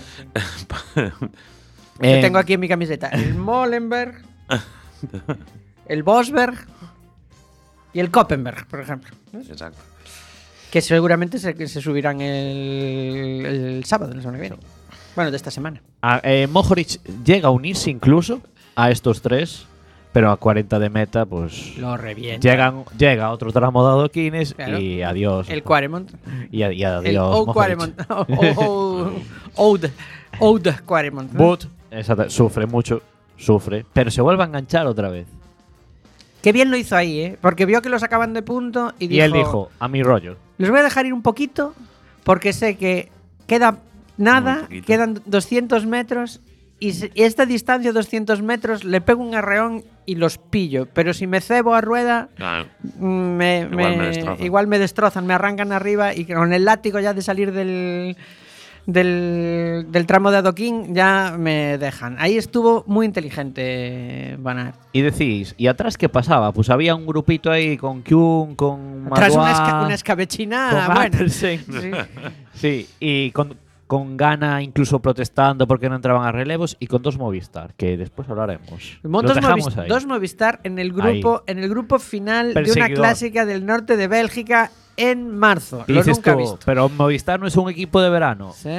Yo Eh, tengo aquí en mi camiseta el Molenberg, el Bosberg y el Koppenberg, por ejemplo. Exacto. Que seguramente se, que se subirán el, el sábado, la semana que viene. Bueno, de esta semana. a- eh, Mohoric llega a unirse incluso a estos tres, pero a cuarenta de meta, pues. Lo revienta. Llegan, llega otro tramo de adoquines Claro. y adiós. El Quaremont. Y, a- y adiós. El Old Mohoric. Quaremont. Old, Old Quaremont. ¿no? Boot, exacto, sufre mucho, sufre, pero se vuelve a enganchar otra vez. Qué bien lo hizo ahí, ¿eh? Porque vio que los sacaban de punto y, Y, dijo, él dijo, a mi rollo. les voy a dejar ir un poquito porque sé que queda nada, poquito. quedan doscientos metros y se- y esta distancia, doscientos metros, le pego un arreón y los pillo. Pero si me cebo a rueda, Claro. mm, me, Igual me- me destrozan. igual me destrozan, me arrancan arriba y con el látigo ya de salir del... Del, del tramo de adoquín ya me dejan. Ahí estuvo muy inteligente Van Aert. Y decís, ¿y atrás qué pasaba? Pues había un grupito ahí con Kuhn, con Tras una, Madoua, esca- una escabechina con buena. Andersen. Sí. Sí, y con, con Gana incluso protestando porque no entraban a relevos y con dos Movistar, que después hablaremos. Mo- Los Dos, dejamos Movis- ahí. dos Movistar en el grupo, en el grupo final de una Perseguidor. clásica del norte de Bélgica en marzo. Y Lo dices nunca tú, visto. pero Movistar no es un equipo de verano. Sí.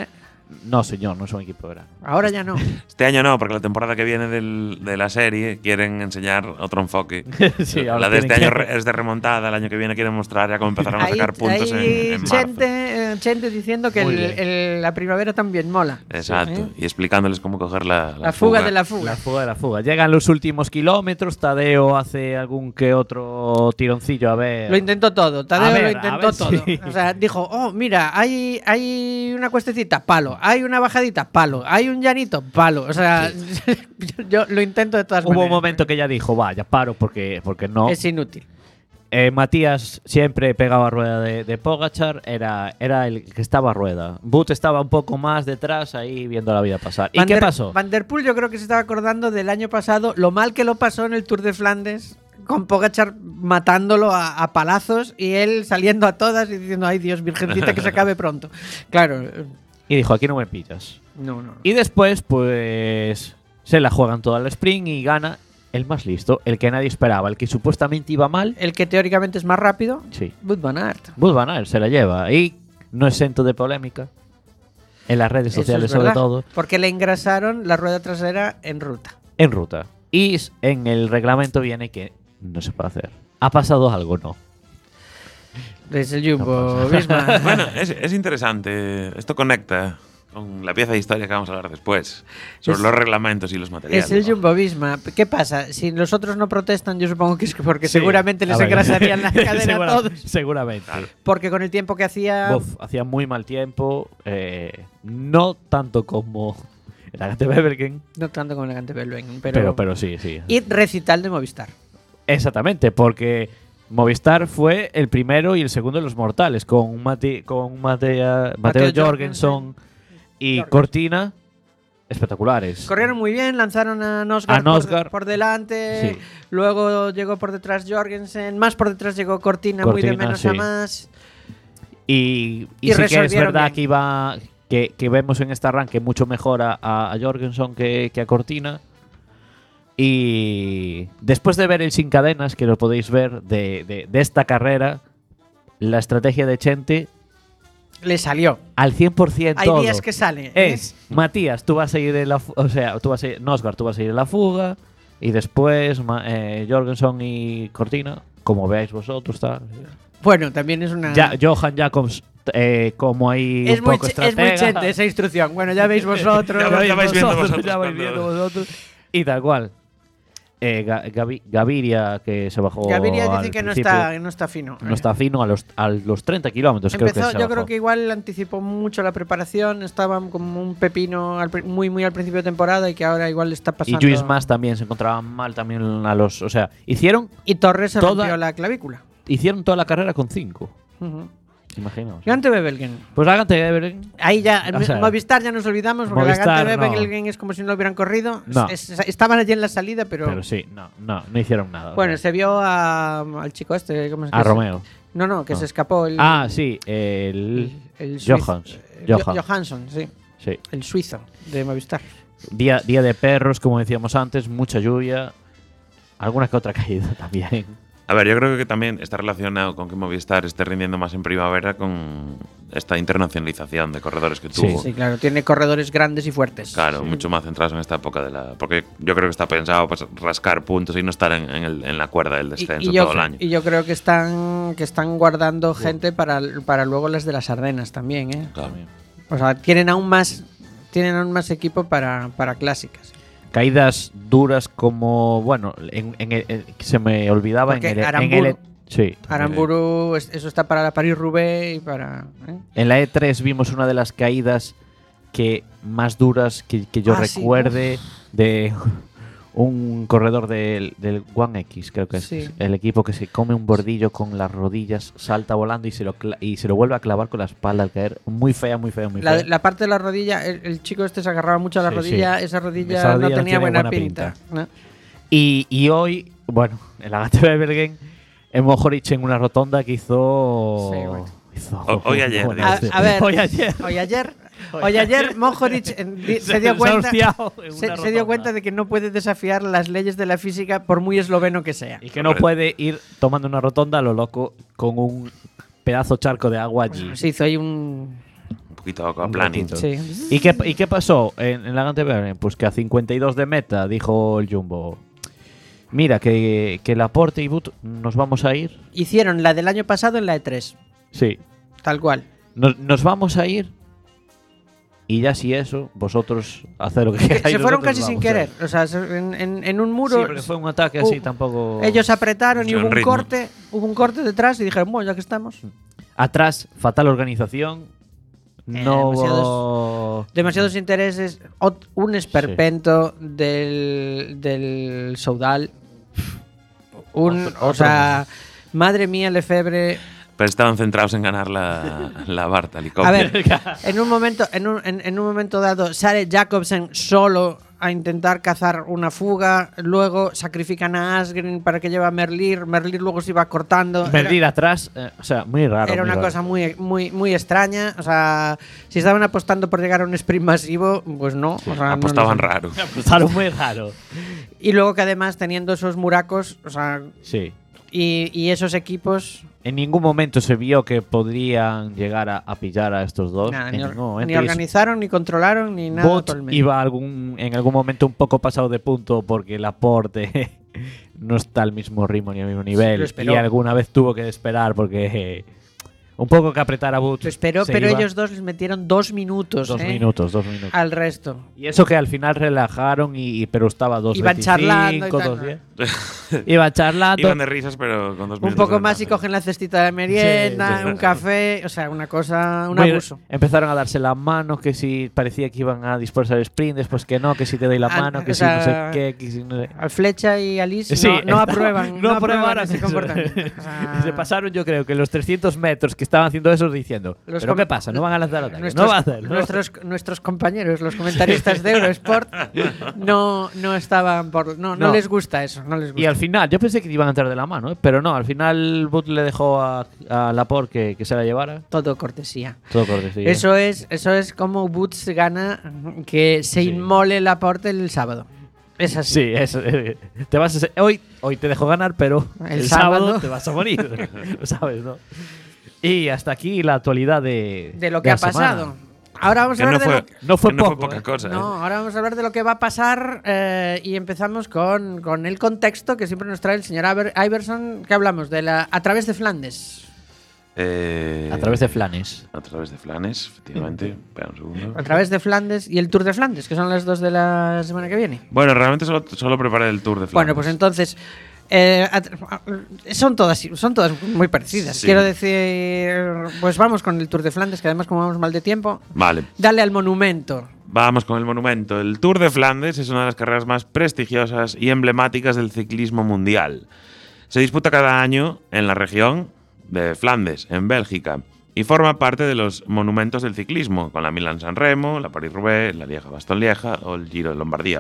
No, señor, no es un equipo de verano. Ahora ya no. Este año no, porque la temporada que viene del- de la serie quieren enseñar otro enfoque. Sí, la ahora de este tienen año que- re- es de remontada, el año que viene quieren mostrar ya cómo empezaron a Hay, sacar puntos en, hay en marzo. gente, eh, gente diciendo que Muy el- bien. el- la primavera también mola. Exacto, ¿Eh? y explicándoles cómo coger la, la, La fuga de la fuga. La fuga de la fuga. Llegan los últimos kilómetros, Tadeo hace algún que otro tironcillo, a ver. Lo intentó todo, Tadeo A ver, lo a intentó ver todo. si- O sea, dijo, oh, mira, hay, hay una cuestecita, palo. Hay una bajadita, palo. Hay un llanito, palo. O sea, yo lo intento de todas Hubo un maneras. momento que ella dijo, vaya, paro porque, porque no. Es inútil. Eh, Matías siempre pegaba rueda de, de Pogačar, era, era el que estaba a rueda. Bout estaba un poco más detrás ahí viendo la vida pasar. ¿Y Van qué der- pasó? Van der Poel yo creo que se estaba acordando del año pasado, lo mal que lo pasó en el Tour de Flandes, con Pogačar matándolo a, a palazos y él saliendo a todas y diciendo, ay Dios, virgencita, que se acabe pronto. Claro, eh, Y dijo, aquí no me pillas. no, no. no. Y después, pues, se la juegan toda la sprint y gana el más listo, el que nadie esperaba, el que supuestamente iba mal. El que teóricamente es más rápido, Sí, Wout van Aert. Wout van Aert se la lleva y no exento de polémica en las redes Eso sociales es sobre verdad, todo, porque le engrasaron la rueda trasera en ruta. en ruta. Y s- en el reglamento viene que no se puede hacer. ¿Ha pasado algo? No. Es el Jumbo Visma. Bueno, es, es interesante. Esto conecta con la pieza de historia que vamos a hablar después. Sobre Es- los reglamentos y los materiales. Es el Jumbo Visma. ¿Qué pasa? Si los otros no protestan, yo supongo que es que porque Sí, seguramente les a ver. engrasarían la cadena Segura- a todos. Seguramente. Claro. Porque con el tiempo que hacía. Buf, hacía muy mal tiempo. eh, no tanto como el Agate Bebergen, No tanto como elegante Belben, pero. pero, pero sí, sí. Y recital de Movistar. Exactamente, porque Movistar fue el primero y el segundo de los mortales, con, Mate, con Matea- Mateo, Mateo Jorgensen y Jorgensen. Cortina, espectaculares. Corrieron muy bien, lanzaron a Nosgard, A Nosgard. Por, por delante. Sí. Luego llegó por detrás Jorgensen. Más por detrás llegó Cortina, muy de Cortina, menos sí. a más. Y, y Y sí que es resolvieron verdad bien. que iba que, que vemos en este arranque mucho mejor a, a Jorgensen que, que a Cortina. Y después de ver el sin cadenas, que lo podéis ver de, de- de esta carrera, la estrategia de Chente Le salió. al cien por ciento Hay todo. días que sale. ¿eh? Es, Matías, tú vas a ir en la fu- o sea, tú vas a ir, Nosgard, tú vas a ir en la fuga y después Ma- eh, Jorgensen y Cortina, como veáis vosotros, tal. Bueno, también es una. Ya, Johan Jacobs eh, como ahí es, un muy, poco ch- es muy estratega. chente esa instrucción. Bueno, ya veis vosotros. Ya vais- ya vais viendo vosotros ya vais cuando- viendo vosotros. Y tal cual. Eh, Ga- Gavi- Gaviria, que se bajó. Gaviria al dice que no principio, está, no está fino. no está fino a los, a los treinta kilómetros. Creo que Empezó, se yo bajó. creo que igual anticipó mucho la preparación, estaba como un pepino al pri- muy muy al principio de temporada y que ahora igual le está Y pasando. Luis Mas también se encontraba mal también a los. O sea, hicieron, Y Torres se Toda- rompió la clavícula. hicieron toda la carrera con cinco. Ujú. Imaginaos. Gante Bebelgen. Pues Gante Bebelgen. Ahí ya, O sea, Movistar ya nos olvidamos porque Movistar, la Gante no. Bebelgen es como si no hubieran corrido. No. Es- es- estaban allí en la salida, pero. Pero sí, no, no, no hicieron nada. Bueno, O sea, se vio a- al chico este. ¿cómo es que a es? Romeo. No, no, que No. se escapó el. Ah, sí, el. el suizo. Johans. Eh, Jo- Johan. Johansson, sí. Sí. El suizo de Movistar. Día, día de perros, como decíamos antes, mucha lluvia. Alguna que otra caída también. A ver, yo creo que también está relacionado con que Movistar esté rindiendo más en primavera con esta internacionalización de corredores que Sí, tuvo. Sí, claro, tiene corredores grandes y fuertes. Claro, Sí. mucho más centrados en esta época de la. Porque yo creo que está pensado pues, rascar puntos y no estar en, en el- en la cuerda del Y, descenso y yo, todo el año. y yo creo que están que están guardando gente para, para luego las de las Ardenas también, ¿eh? Claro. O sea, tienen aún más tienen aún más equipo para, para clásicas. Caídas duras como, bueno, en, en el- en- se me olvidaba Porque en el, en Aramburu- el- sí, Aramburu, es- eso está para la París-Roubaix y para... ¿eh? en la E tres vimos una de las caídas que más duras que, que yo Ah, sí, recuerde de un corredor del, del One X, creo que es Sí. el equipo que se come un bordillo con las rodillas, salta volando y se lo cla- y se lo vuelve a clavar con la espalda al caer. Muy fea, muy fea, muy La, fea. la parte de la rodilla, el, el chico este se agarraba mucho a la Sí, rodilla, sí. esa rodilla, Esa rodilla no no tenía tiene buena, buena pinta. ¿no? Y, y hoy, bueno, el Agate Bebergen en Mohoric en una rotonda que hizo. Sí, bueno. hizo- O- hoy ayer, bueno, A, sí. a ver, Hoy ayer. hoy ayer, hoy ayer Mohoric eh, di- se, dio ha cuenta, hostiado en se, una se dio rotonda. cuenta de que no puede desafiar las leyes de la física por muy esloveno que sea. Y que no puede ir tomando una rotonda a lo loco con un pedazo charco de agua allí. Se hizo ahí un... Un poquito aquaplaning. poquito. Sí. ¿Y qué, ¿Y qué pasó en, en la Gante Verne? Pues que a cincuenta y dos de meta dijo el Jumbo: mira, que, que Laporte y But nos vamos a ir. Hicieron la del año pasado en la E tres. Sí. Tal cual. Nos, nos vamos a ir. Y ya si eso, vosotros haced lo que Que queráis. se fueron nosotros casi sin vamos a querer. ir. O sea, se- en, en- en un Sí, muro. porque fue un ataque así Uh, tampoco. Ellos apretaron y Sin hubo un ritmo. corte. Hubo un corte detrás y dijeron, bueno, ya que estamos. Atrás, fatal organización. Eh, No demasiados- hubo- Demasiados intereses. ot- Un esperpento del, del Soudal. Un, Otro- o otro sea, madre mía, Lefebvre. Pero estaban centrados en ganar la, la Bartali Cup. A ver, en un momento, en un, en, en un momento dado sale Jacobsen solo a intentar cazar una fuga, luego sacrifican a Asgreen para que lleve a Merlir, Merlir luego se iba cortando. Merlir atrás, eh, o sea, muy raro. Era muy una raro. cosa muy, muy, muy extraña. O sea, si estaban apostando por llegar a un sprint masivo, pues no. O sea, no Apostaban lo sé. raro. Apostaron muy raro. Y luego que además teniendo esos muracos, o sea, Sí. y, y esos equipos, En ningún momento se vio que podrían llegar a, a pillar a estos dos. nada, en ni, or- ningún momento. ni Y organizaron, ni controlaron, ni nada. Bot todo el medio. iba algún, en algún momento un poco pasado de punto porque el aporte no está al mismo ritmo ni al mismo lo nivel. esperó. Y alguna vez tuvo que esperar porque eh, un poco que apretar a Bot. Lo esperó, se pero iba. ellos dos les metieron dos minutos. Dos ¿eh? minutos, dos minutos. Al resto. Y eso que al final relajaron, y, y- pero estaba dos Iban charlando y tal. dos diez. Iban charlando. Iban de risas, pero con dos Un minutos poco de más y ventaja. cogen la cestita de merienda, Sí, sí. un café, o sea, una cosa, un Muy- abuso. Empezaron a darse la mano, que si parecía que iban a disponerse al sprint, después que no, que si te doy la Ah, mano, que o si no sé sea, qué, que si no sé. Al Flecha y Alice Sí, no, no estaba- aprueban, no, aprueban ese eso. comportamiento. O sea, Y se pasaron, yo creo que los trescientos metros que estaban haciendo eso diciendo: Los ¿pero com- qué pasa? ¿No van a lanzar ataque? nuestros, No va a hacer. ¿no? nuestros, nuestros compañeros, los comentaristas de Eurosport, no, no estaban por. No, no, No. les gusta eso. No les gusta. Y al final, yo pensé que iban a entrar de la mano, ¿eh? Pero no, al final But le dejó a, a Laporte que, que se la llevara. Todo cortesía. Todo cortesía. Eso es, eso es como Boots gana que se Sí. inmole el aporte el sábado. Es así. Sí, eso. eh, te vas a, hoy, hoy te dejo ganar, pero El el, sábado, sábado te vas a morir. Lo sabes, ¿no? Y hasta aquí la actualidad de, De lo que la ha pasado. semana. Ahora vamos a Que no hablar de fue, lo que- no fue que no fue poco, poca ¿eh? cosa. No, ¿eh? ahora vamos a hablar de lo que va a pasar eh, y empezamos con, con el contexto que siempre nos trae el señor Iver- Iverson. ¿Qué hablamos? De la a través de Flandes. Eh, A través de Flanes. A través de Flanes, efectivamente. Espera un segundo. A través de Flandes y el Tour de Flandes, que son las dos de la semana que viene. Bueno, realmente solo, solo preparé el Tour de Flanes. Bueno, pues entonces eh, a tra- son todas son todas muy parecidas. Sí. Quiero decir, pues vamos con el Tour de Flandes, que además como vamos mal de tiempo, Vale. dale al monumento. Vamos con el monumento. El Tour de Flandes es una de las carreras más prestigiosas y emblemáticas del ciclismo mundial. Se disputa cada año en la región de Flandes, en Bélgica, y forma parte de los monumentos del ciclismo, con la Milán-San Remo, la París-Roubaix, la Lieja-Bastogne-Lieja o el Giro de Lombardía.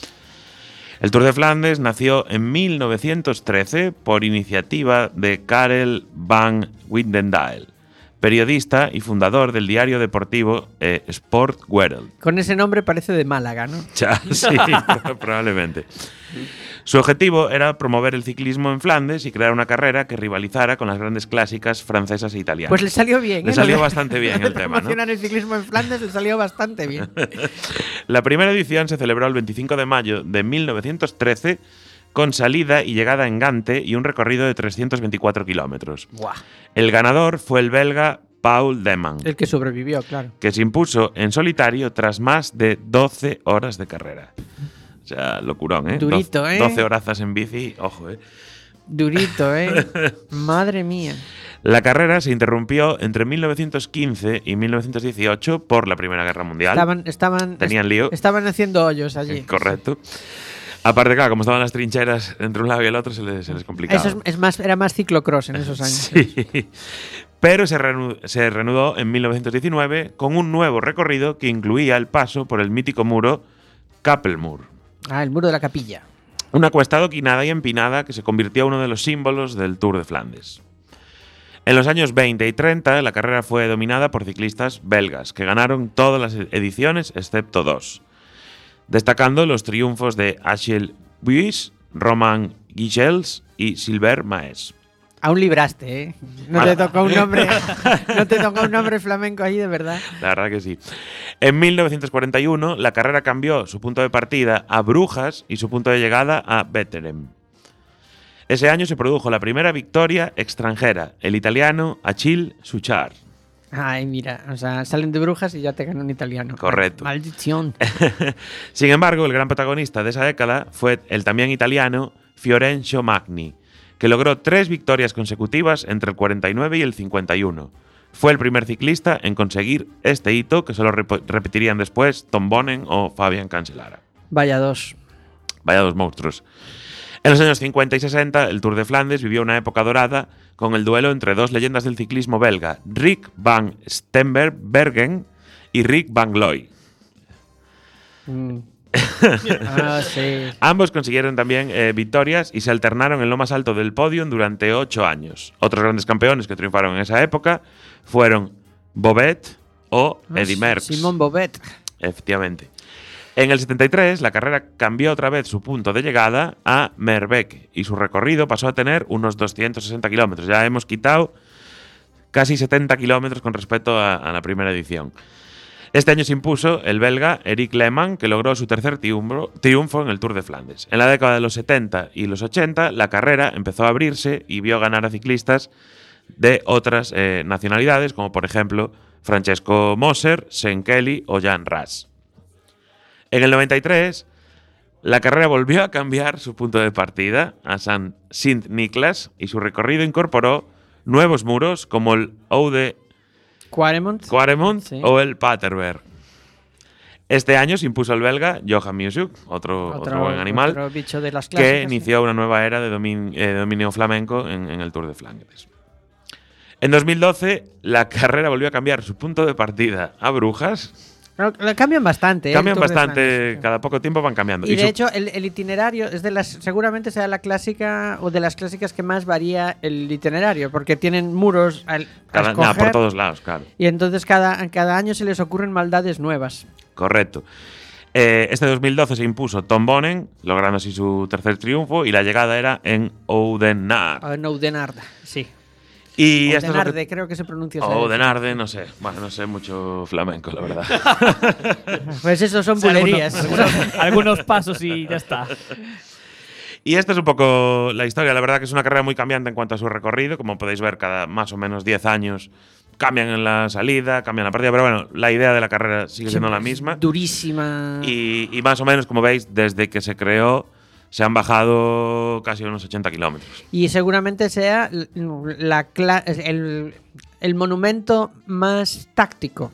El Tour de Flandes nació en mil novecientos trece por iniciativa de Karel van Windendale, periodista y fundador del diario deportivo eh, Sport Wereld. Con ese nombre parece de Málaga, ¿no? Ya, sí, probablemente. Su objetivo era promover el ciclismo en Flandes y crear una carrera que rivalizara con las grandes clásicas francesas e italianas. Pues le salió bien. Le ¿eh? salió Lo de- bastante bien lo de el tema, ¿no? promocionar el ciclismo en Flandes le salió bastante bien. La primera edición se celebró el veinticinco de mayo de mil novecientos trece con salida y llegada en Gante y un recorrido de trescientos veinticuatro kilómetros. Buah. El ganador fue el belga Paul Deman, El que sobrevivió, claro. que se impuso en solitario tras más de doce horas de carrera. O sea, locurón, ¿eh? Durito, Doce- ¿eh? doce horazas en bici, ojo, ¿eh? Durito, ¿eh? Madre mía. La carrera se interrumpió entre mil novecientos quince y mil novecientos dieciocho por la Primera Guerra Mundial. Estaban, estaban, Tenían lío. Estaban haciendo hoyos allí. Correcto. Aparte, claro, como estaban las trincheras entre un lado y el otro, se les, se les complicaba. Eso es, es más, era más ciclocross en esos años. Sí. Pero se, reanu- se reanudó en mil novecientos diecinueve con un nuevo recorrido que incluía el paso por el mítico muro Kappelmuur. Ah, el muro de la capilla. Una cuesta adoquinada y empinada que se convirtió en uno de los símbolos del Tour de Flandes. En los años veinte y treinta, la carrera fue dominada por ciclistas belgas, que ganaron todas las ediciones excepto dos, destacando los triunfos de Achel Buys, Romain Guichels y Silver Maes. Aún libraste, ¿eh? No te tocó un nombre, no te tocó un nombre flamenco ahí, de verdad. La verdad que sí. En mil novecientos cuarenta y uno, la carrera cambió su punto de partida a Brujas y su punto de llegada a Bettelem. Ese año se produjo la primera victoria extranjera, el italiano Achille Souchard. Ay, mira, o sea, salen de Brujas y ya te ganan un italiano. Correcto. Maldición. Sin embargo, el gran protagonista de esa década fue el también italiano Fiorenzo Magni, que logró tres victorias consecutivas entre el cuarenta y nueve y el cincuenta y uno. Fue el primer ciclista en conseguir este hito, que solo rep- repetirían después Tom Bonen o Fabian Cancellara. Vaya dos. Vaya dos monstruos. En los años cincuenta y sesenta, el Tour de Flandes vivió una época dorada con el duelo entre dos leyendas del ciclismo belga, Rick van Steenbergen y Rick van Looy. Mm. Ah, sí. Ambos consiguieron también eh, victorias y se alternaron en lo más alto del podio durante ocho años. Otros grandes campeones que triunfaron en esa época fueron Bobet o Ah, Eddy Merckx. Simón Bobet. Efectivamente. En el setenta y tres, la carrera cambió otra vez su punto de llegada a Merbeek y su recorrido pasó a tener unos doscientos sesenta kilómetros. Ya hemos quitado casi setenta kilómetros con respecto a, a la primera edición. Este año se impuso el belga Eric Lehmann, que logró su tercer triunfo, triunfo en el Tour de Flandes. En la década de los setenta y los ochenta, la carrera empezó a abrirse y vio ganar a ciclistas de otras eh, nacionalidades, como por ejemplo Francesco Moser, Sean Kelly o Jan Raas. En el noventa y tres, la carrera volvió a cambiar su punto de partida a San Sint-Niclas y su recorrido incorporó nuevos muros como el Oude Quaremont. Quaremont Sí. o el Paterberg. Este año se impuso el belga Johan Museeuw, otro, otro, otro buen animal, otro bicho de las clásicas, que inició una nueva era de domin, eh, dominio flamenco en, en el Tour de Flandes. En dos mil doce, la carrera volvió a cambiar su punto de partida a Brujas. Lo, lo cambian bastante. ¿eh? Cambian el Tour de bastante, Flandes. cada poco tiempo van cambiando. Y de su- hecho, el, el itinerario es de las, seguramente sea la clásica o de las clásicas que más varía el itinerario, porque tienen muros al, a cada, escoger, nada, por todos lados, claro. y entonces cada, cada año se les ocurren maldades nuevas. Correcto. Eh, este dos mil doce se impuso Tom Bonen, logrando así su tercer triunfo, y la llegada era en Oudenaarde. Uh, no, Oudenard, sí. Y esto es lo Oudenarde, que- creo que se pronuncia así. Oudenarde, no sé. Bueno, no sé mucho flamenco, la verdad. Pues eso son Sí, algunos- bulerías. Algunos, algunos pasos y ya está. Y esta es un poco la historia. La verdad que es una carrera muy cambiante en cuanto a su recorrido. Como podéis ver, cada más o menos diez años cambian en la salida, cambian la partida. Pero bueno, la idea de la carrera sigue siendo la misma. Durísima. Y, y más o menos, como veis, desde que se creó, se han bajado casi unos ochenta kilómetros. Y seguramente sea la, cla- el, el monumento más táctico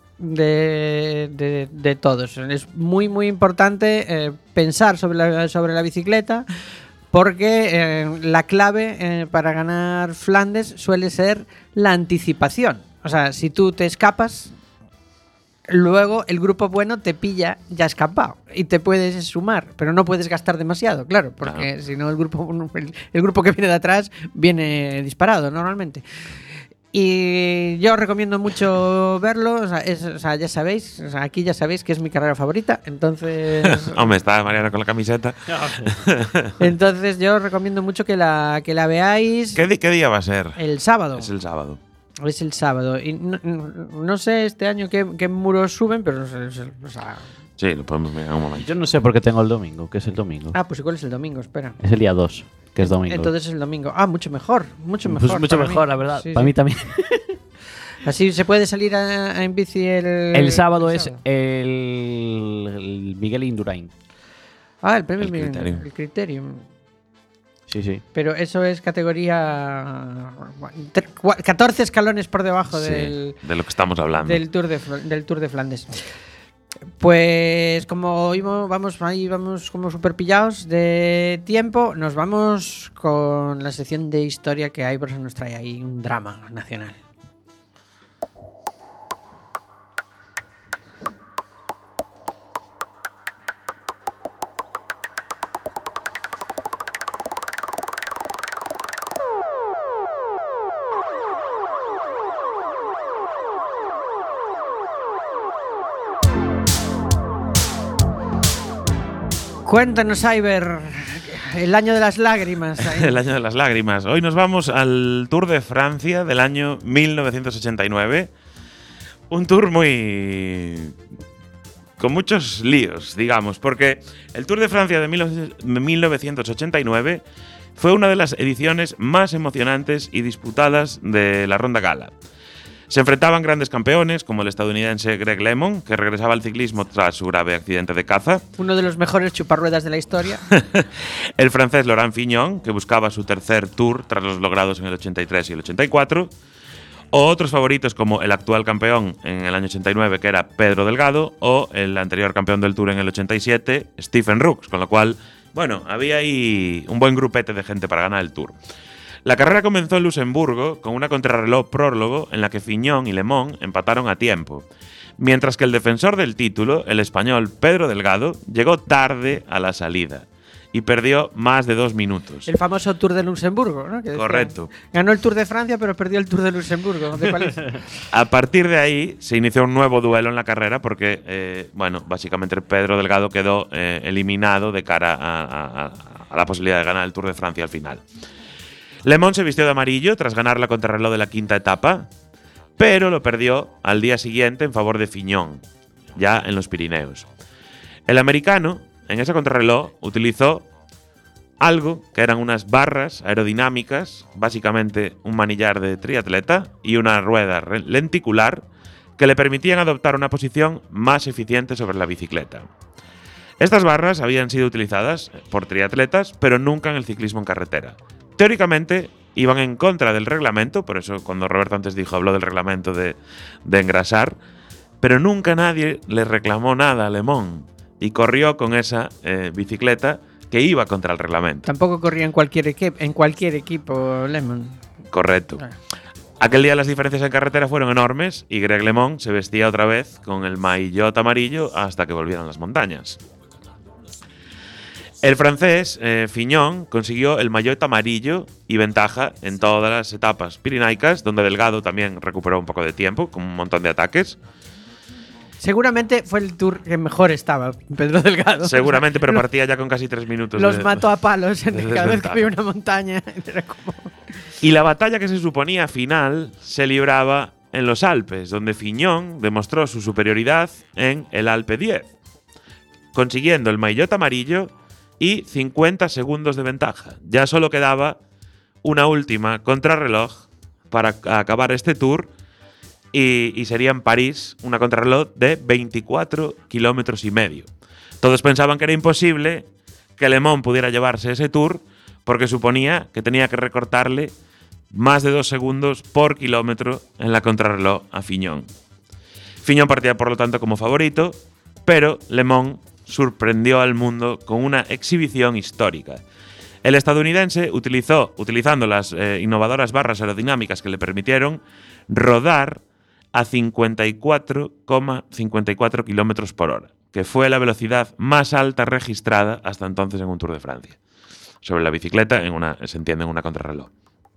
de, de, de todos. Es muy, muy importante eh, pensar sobre la, sobre la bicicleta, porque eh, la clave eh, para ganar Flandes suele ser la anticipación. O sea, si tú te escapas, luego el grupo bueno te pilla ya escapado y te puedes sumar, pero no puedes gastar demasiado, claro, porque Claro. si no el grupo el, el grupo que viene de atrás viene disparado normalmente. Y yo recomiendo mucho verlo, o sea, es- o sea, ya sabéis, o sea, aquí ya sabéis que es mi carrera favorita, entonces Hombre, está Mariana con la camiseta. entonces yo recomiendo mucho que la que la veáis ¿Qué, di- qué día va a ser? el sábado. Es el sábado. Es el sábado. Y no, no- no sé este año qué, qué muros suben, pero es- es- o sea, Sí, lo podemos mirar en un momento. Yo no sé por qué tengo el domingo, que es el domingo. ah, pues igual es el domingo, espera. Es el día dos, que es domingo. Entonces es el domingo. Ah, mucho mejor, mucho Pues mejor. mucho para mejor, mí. la verdad. Sí, Para sí. mí también. Así se puede salir a- a en bici el. El sábado el es sábado. el, el Miguel Indurain. Ah, el premio el Miguel- Criterium. el Criterium. Sí, sí. Pero eso es categoría. tre- cua- catorce escalones por debajo Sí, del, de lo que estamos hablando. del, Tour de, Fl- del Tour de Flandes. Pues como íbamos- vamos ahí, vamos como super pillados de tiempo, nos vamos con la sección de historia que Ibros nos trae ahí, un drama nacional. Cuéntanos, Iber, El año de las lágrimas. ahí. El año de las lágrimas. Hoy nos vamos al Tour de Francia del año mil novecientos ochenta y nueve. Un tour muy... con muchos líos, digamos, porque el Tour de Francia de mil novecientos ochenta y nueve fue una de las ediciones más emocionantes y disputadas de la Ronda Gala. Se enfrentaban grandes campeones como el estadounidense Greg LeMond, que regresaba al ciclismo tras su grave accidente de caza. Uno de los mejores chuparruedas de la historia. El francés Laurent Fignon, que buscaba su tercer Tour tras los logrados en el ochenta y tres y el ochenta y cuatro. O otros favoritos como el actual campeón en el año ochenta y nueve, que era Pedro Delgado, o el anterior campeón del Tour en el ochenta y siete, Stephen Rooks, con lo cual, bueno, había ahí un buen grupete de gente para ganar el Tour. La carrera comenzó en Luxemburgo con una contrarreloj prólogo en la que Fignon y LeMond empataron a tiempo, mientras que el defensor del título, el español Pedro Delgado, llegó tarde a la salida y perdió más de dos minutos. El famoso Tour de Luxemburgo, ¿no? Que decía, correcto. Ganó el Tour de Francia, pero perdió el Tour de Luxemburgo. ¿De cuál es? A partir de ahí se inició un nuevo duelo en la carrera porque, eh, bueno, básicamente Pedro Delgado quedó eh, eliminado de cara a, a, a la posibilidad de ganar el Tour de Francia al final. LeMond se vistió de amarillo tras ganar la contrarreloj de la quinta etapa, pero lo perdió al día siguiente en favor de Fignon, ya en los Pirineos. El americano, en esa contrarreloj, utilizó algo que eran unas barras aerodinámicas, básicamente un manillar de triatleta y una rueda lenticular que le permitían adoptar una posición más eficiente sobre la bicicleta. Estas barras habían sido utilizadas por triatletas, pero nunca en el ciclismo en carretera. Teóricamente iban en contra del reglamento, por eso cuando Roberto antes dijo, habló del reglamento de, de engrasar, pero nunca nadie le reclamó nada a LeMond y corrió con esa eh, bicicleta que iba contra el reglamento. Tampoco corría en cualquier, equi- en cualquier equipo LeMond. Correcto. Ah. Aquel día las diferencias en carretera fueron enormes y Greg LeMond se vestía otra vez con el maillot amarillo hasta que volvieran las montañas. El francés eh, Fignon consiguió el maillot amarillo y ventaja en todas las etapas pirinaicas, donde Delgado también recuperó un poco de tiempo con un montón de ataques. Seguramente fue el Tour que mejor estaba Pedro Delgado. Seguramente, pero Los- partía ya con casi tres minutos. Los de- mató a palos en de cada vez que desventaja. había una montaña. Era como... Y la batalla que se suponía final se libraba en los Alpes, donde Fignon demostró su superioridad en el Alpe diez, consiguiendo el maillot amarillo y cincuenta segundos de ventaja. Ya solo quedaba una última contrarreloj para acabar este Tour y, y sería en París una contrarreloj de veinticuatro kilómetros y medio. Todos pensaban que era imposible que LeMond pudiera llevarse ese Tour porque suponía que tenía que recortarle más de dos segundos por kilómetro en la contrarreloj a Fignon. Fignon partía por lo tanto como favorito, pero LeMond sorprendió al mundo con una exhibición histórica. El estadounidense utilizó, utilizando las eh, innovadoras barras aerodinámicas que le permitieron rodar a cincuenta y cuatro coma cincuenta y cuatro kilómetros por hora, que fue la velocidad más alta registrada hasta entonces en un Tour de Francia. Sobre la bicicleta, en una, se entiende, en una contrarreloj.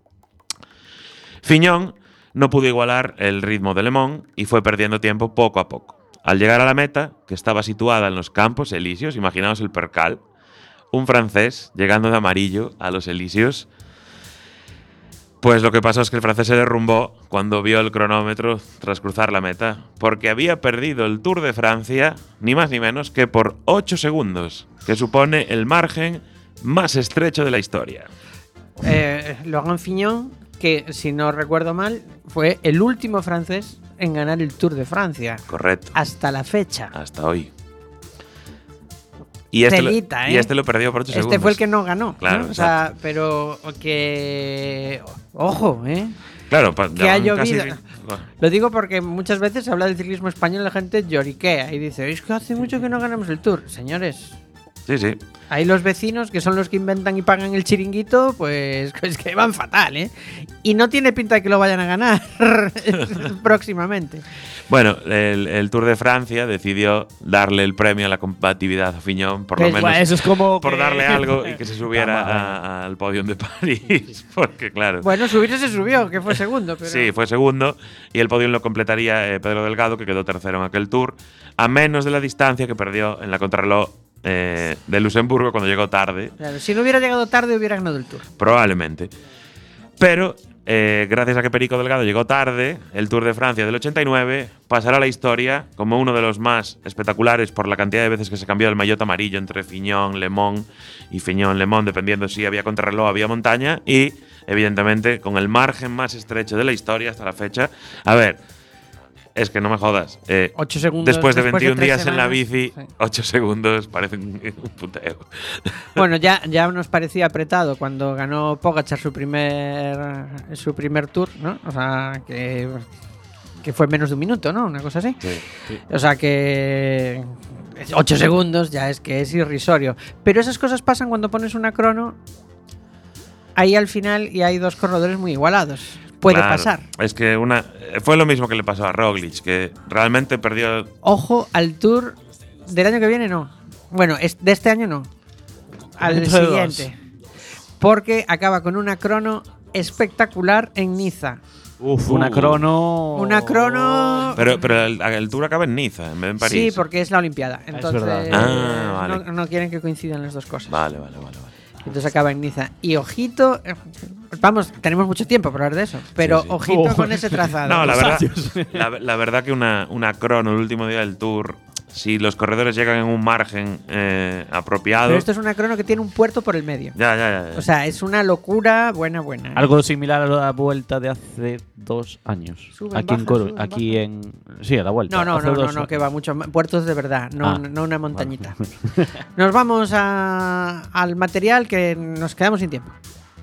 Fignon no pudo igualar el ritmo de LeMond y fue perdiendo tiempo poco a poco. Al llegar a la meta, que estaba situada en los Campos Elíseos, imaginaos el percal, un francés llegando de amarillo a los Elíseos, pues lo que pasó es que el francés se derrumbó cuando vio el cronómetro tras cruzar la meta, porque había perdido el Tour de Francia, ni más ni menos que por ocho segundos, que supone el margen más estrecho de la historia. Eh, Laurent Fignon, que si no recuerdo mal, fue el último francés en ganar el Tour de Francia. Correcto. Hasta la fecha. Hasta hoy. Y este, Telita, lo, ¿eh? y este lo perdió por ocho Este segundos. fue el que no ganó. Claro, ¿no? O sea, pero que... Ojo, ¿eh? Claro, pa- que ha ya van llovido. casi- Lo digo porque muchas veces se habla del ciclismo español y la gente lloriquea y dice, es que hace mucho que no ganamos el Tour. Señores, Sí, sí. ahí los vecinos, que son los que inventan y pagan el chiringuito, pues es que van fatal, ¿eh? Y no tiene pinta de que lo vayan a ganar próximamente. Bueno, el, el Tour de Francia decidió darle el premio a la combatividad a Fignon, por lo Pues, menos bueno, eso es como por que- darle algo y que se subiera Vamos, a- al podio de París. Porque, claro, Bueno, subirse se subió, que fue segundo, pero... sí, fue segundo y el podio lo completaría eh, Pedro Delgado, que quedó tercero en aquel Tour, a menos de la distancia que perdió en la contrarreloj eh, de Luxemburgo cuando llegó tarde. Claro, si no hubiera llegado tarde, hubiera ganado el Tour. Probablemente. Pero, eh, gracias a que Perico Delgado llegó tarde, el Tour de Francia del ochenta y nueve pasará a la historia como uno de los más espectaculares por la cantidad de veces que se cambió el maillot amarillo entre Fignon, Le Mans y Fignon, Le Mans, dependiendo si había contrarreloj o había montaña, y, evidentemente, con el margen más estrecho de la historia hasta la fecha. A ver, es que no me jodas. Eh, Ocho segundos después de después de veintiún tres días en la semanas, bici, sí. ocho segundos parece un, un puteo. Bueno, ya, ya nos parecía apretado cuando ganó Pogačar su primer su primer Tour, ¿no? O sea, que, que fue menos de un minuto, ¿no? Una cosa así. Sí, sí. O sea que ocho segundos ya es que es irrisorio. Pero esas cosas pasan cuando pones una crono ahí al final y hay dos corredores muy igualados. Puede Claro, pasar. Es que una fue lo mismo que le pasó a Roglic, que realmente perdió. Ojo al Tour del año que viene, no. Bueno, es, de este año no. Al Dentro de siguiente. Porque acaba con una crono espectacular en Niza. Uf, Uh. una crono. Una crono. Pero, pero el, el Tour acaba en Niza, en vez de en París. Sí, porque es la Olimpiada. Entonces verdad. Ah, vale. no, no quieren que coincidan las dos cosas. Vale, vale, vale, vale. Entonces acaba en Niza. Y ojito. eh, Vamos, tenemos mucho tiempo para hablar de eso. Pero Sí, sí. ojito Oh. con ese trazado. No, la Los verdad, años. la, la verdad que una, una crono el último día del Tour, si los corredores llegan en un margen eh, apropiado. Pero esto es una crono que tiene un puerto por el medio. Ya, ya, ya, ya. O sea, es una locura buena, buena. ¿eh? Algo similar a la vuelta de hace dos años. Suben, aquí en bajan, Coru- suben, aquí en. Sí, a la vuelta. No, no, hace no, no, dos no, años. que va mucho. ma- Puertos de verdad, no, Ah. no una montañita. Nos vamos a- al material que nos quedamos sin tiempo.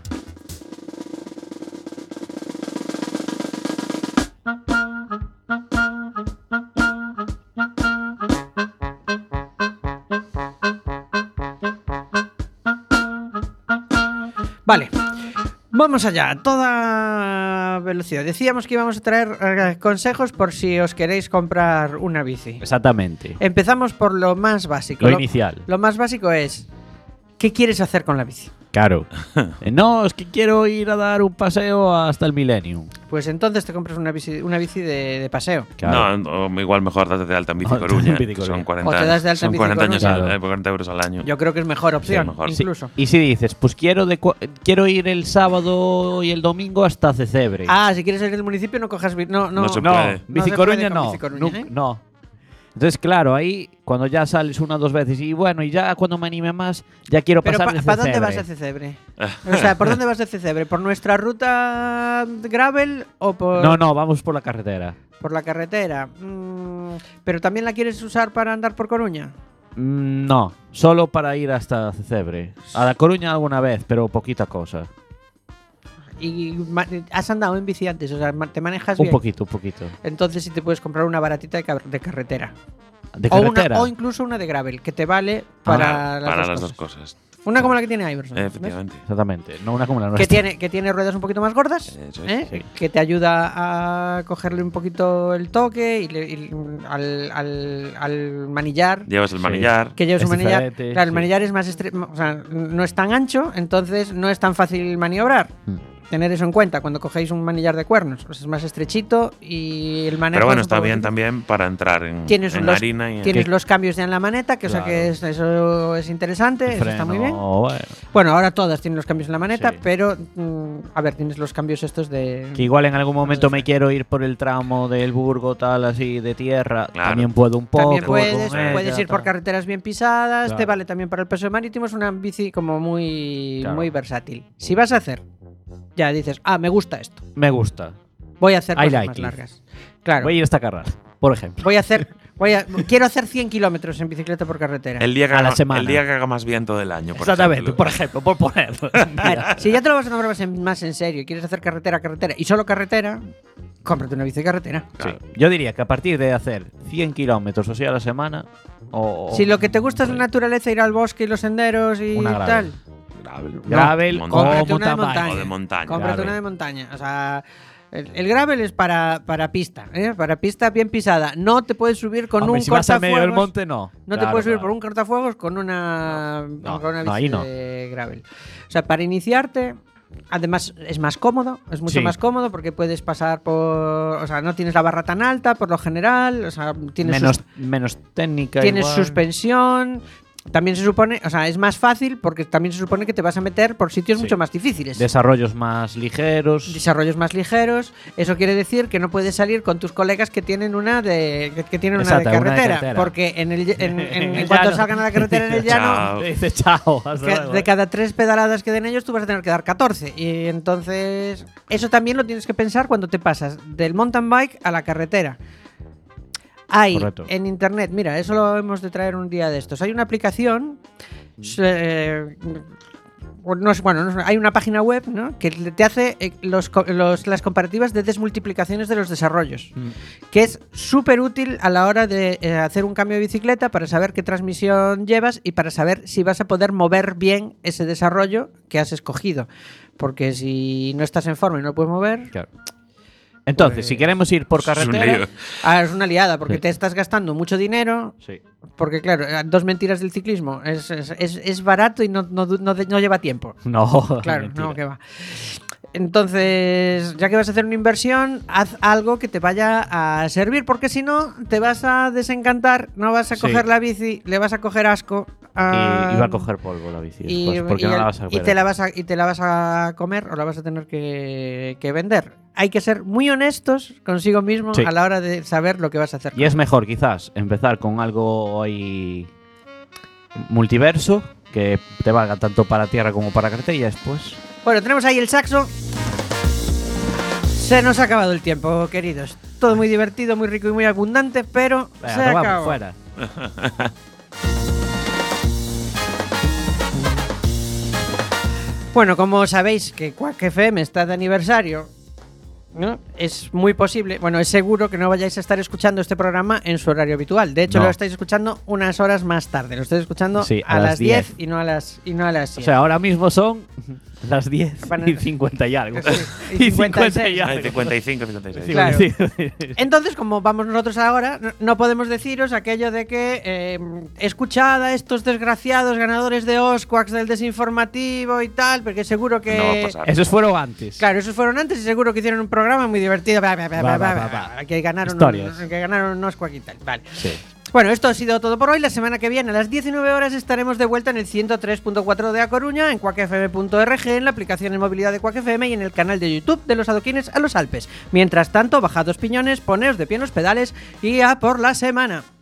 Vale. Vamos allá, a toda velocidad. Decíamos que íbamos a traer eh, consejos por si os queréis comprar una bici. Exactamente. Empezamos por lo más básico. Lo inicial. Lo más básico es, ¿qué quieres hacer con la bici? Claro. Eh, no, es que quiero ir a dar un paseo hasta el Millennium. Pues entonces te compras una bici, una bici de, de paseo. Claro. No, o igual mejor date de alta en Bici Oh, Coruña. en Bici que Coruña. Son cuarenta, O te das de alta en son Bici cuarenta años, Coruña. al- eh, cuarenta euros al año. Yo creo que es mejor opción, mejor. Sí. incluso. Y si dices, pues quiero de cua- quiero ir el sábado y el domingo hasta Cecebre. Ah, si quieres ir del municipio no cojas bi- no no No se no, puede. Bici se Coruña puede con no. Bici Coruña, Nu- ¿eh? no. Entonces, claro, ahí cuando ya sales una o dos veces y bueno, y ya cuando me anime más, ya quiero Pero pasar de ¿para dónde Cecebre. vas de Cecebre? O sea, ¿por dónde vas de Cecebre? ¿Por nuestra ruta gravel o por No, no, vamos por la carretera. por la carretera? Mm, ¿pero también la quieres usar para andar por Coruña? Mm, no, solo para ir hasta Cecebre. A La Coruña alguna vez, pero poquita cosa. Y ma- has andado en bici antes, o sea, ma- te manejas Un bien. poquito, un poquito. Entonces sí te puedes comprar una baratita de, car- de carretera. De O, una- carretera. o incluso una de gravel, que te vale para, Para, las, para dos, las cosas. dos cosas. Una como la que tiene Iverson. ¿ves? Efectivamente. Exactamente, no una como la Que nuestra. tiene, que tiene ruedas un poquito más gordas, Eso es, ¿eh? sí. que te ayuda a cogerle un poquito el toque y, le- y al, al- al manillar. Llevas el Sí. manillar. Que lleves Es un manillar. diferente, Claro, el sí. manillar es más estre- o sea, no es tan ancho, entonces no es tan fácil maniobrar. Mm. Tener eso en cuenta cuando cogéis un manillar de cuernos. Pues es más estrechito y el manejo. Pero bueno, es un está poco bien difícil. también para entrar en, Tienes, en los, harina y en- tienes ¿Qué? los cambios ya en la maneta, que o sea Claro. que es- eso es interesante, El eso está muy bien. freno, bueno. Bueno, ahora todas tienen los cambios en la maneta, Sí. pero mm, a ver, tienes los cambios estos de. Que igual en algún momento me quiero ir por el tramo del Burgo, tal, así, de tierra. Claro. También puedo un poco. También puedes, con ella, puedes ir por tal. carreteras bien pisadas, te Claro. vale también para el peso marítimo, es una bici como muy, Claro. muy versátil. Si vas a hacer, ya dices, ah, me gusta esto, Me gusta. voy a hacer I cosas like más it. largas. Claro, Voy a ir hasta Carras, por ejemplo. voy a hacer, voy a, quiero hacer cien kilómetros en bicicleta por carretera. el día que a haga, la semana. el día que haga más viento del año. Por Exactamente, ejemplo. por ejemplo, por ponerlo. A ver, si ya te lo vas a tomar más en, más en serio y quieres hacer carretera, carretera y solo carretera, cómprate una bici de carretera. Sí. Yo diría que a partir de hacer cien kilómetros o sea a la semana, o. Si lo que te gusta es la naturaleza, ir al bosque y los senderos y Una gravel. tal, Gravel. Gravel No, o cómprate una de mountain montaña. bike. O de montaña. Cómprate Gravel. una de montaña. O sea, el, el gravel es para, para pista, ¿eh? Para pista bien pisada. No te puedes subir con Hombre, un si vas al medio del cortafuegos. monte, no. No te Claro, puedes subir claro. por un cortafuegos con una, No, con una no, bici ahí no. de gravel. O sea, para iniciarte, además es más cómodo, es mucho Sí. más cómodo porque puedes pasar por, o sea, no tienes la barra tan alta por lo general, o sea, tienes Menos, sus- menos técnica. tienes igual. suspensión. también se supone, o sea, es más fácil porque también se supone que te vas a meter por sitios Sí. mucho más difíciles. Desarrollos más ligeros. Desarrollos más ligeros. Eso quiere decir que no puedes salir con tus colegas que tienen una de que, que tienen una, Exacto, de una de carretera, carretera. porque en el en, en, en El cuanto llano. salgan a la carretera en el llano, Chao. Dice chao. hasta que luego, de eh. cada tres pedaladas que den ellos tú vas a tener que dar catorce, y entonces eso también lo tienes que pensar cuando te pasas del mountain bike a la carretera. Hay Correcto. en internet, mira, eso lo hemos de traer un día de estos. Hay una aplicación, eh, no es, bueno, no es- hay una página web, ¿no?, que te hace eh, los, co- los- las comparativas de desmultiplicaciones de los desarrollos, Mm. que es súper útil a la hora de eh, hacer un cambio de bicicleta para saber qué transmisión llevas y para saber si vas a poder mover bien ese desarrollo que has escogido. Porque si no estás en forma y no lo puedes mover, Claro. Entonces, Pues- si queremos ir por Es un carretera. lío. ah, es una liada, porque Sí. te estás gastando mucho dinero. Sí. Porque claro, eh, dos mentiras del ciclismo es, es, es- es barato y no, no, no, no lleva tiempo. No, Claro, mentira. no, que va. Entonces, ya que vas a hacer una inversión, haz algo que te vaya a servir, porque si no, te vas a desencantar, no vas a Sí. coger la bici, le vas a coger asco. a- Y, y va a coger polvo la bici y, después, porque y no el- la vas a y ver. te la vas a y te la vas a comer o la vas a tener que, que vender. Hay que ser muy honestos consigo mismo Sí. a la hora de saber lo que vas a hacer. Y es mejor, quizás, empezar con algo ahí multiverso, que te valga tanto para tierra como para carretera, y después. Bueno, tenemos ahí el saxo. Se nos ha acabado el tiempo, queridos. Todo muy divertido, muy rico y muy abundante, pero Venga, se nos vamos, acabó. fuera. Bueno, como sabéis que Quack F M está de aniversario, ¿no? Es muy posible, bueno, es seguro que no vayáis a estar escuchando este programa en su horario habitual. De hecho, No. lo estáis escuchando unas horas más tarde. Lo estáis escuchando Sí, a, a las las diez diez. y no a las y no a las O siete. sea, ahora mismo son las diez Van a- y cincuenta y algo. Sí, y y cincuenta y seis. cincuenta y Ay, algo. cincuenta y cinco, cincuenta y seis. Claro. Sí. Entonces, como vamos nosotros ahora, no, no podemos deciros aquello de que eh, escuchad a estos desgraciados ganadores de Osquax del desinformativo y tal, porque seguro que... No va a pasar. Esos fueron antes. Claro, esos fueron antes y seguro que hicieron un programa muy divertido. Va, va, va, va, Va, va, va, va, va. Que ganaron, Historias. un, que ganaron un Osquax y tal. Vale. Sí. Bueno, esto ha sido todo por hoy. La semana que viene a las diecinueve horas estaremos de vuelta en el ciento tres punto cuatro de A Coruña, en quack f m punto org, en la aplicación de movilidad de Quack F M y en el canal de YouTube de los adoquines a los Alpes. Mientras tanto, bajad los piñones, poneos de pie en los pedales y a por la semana.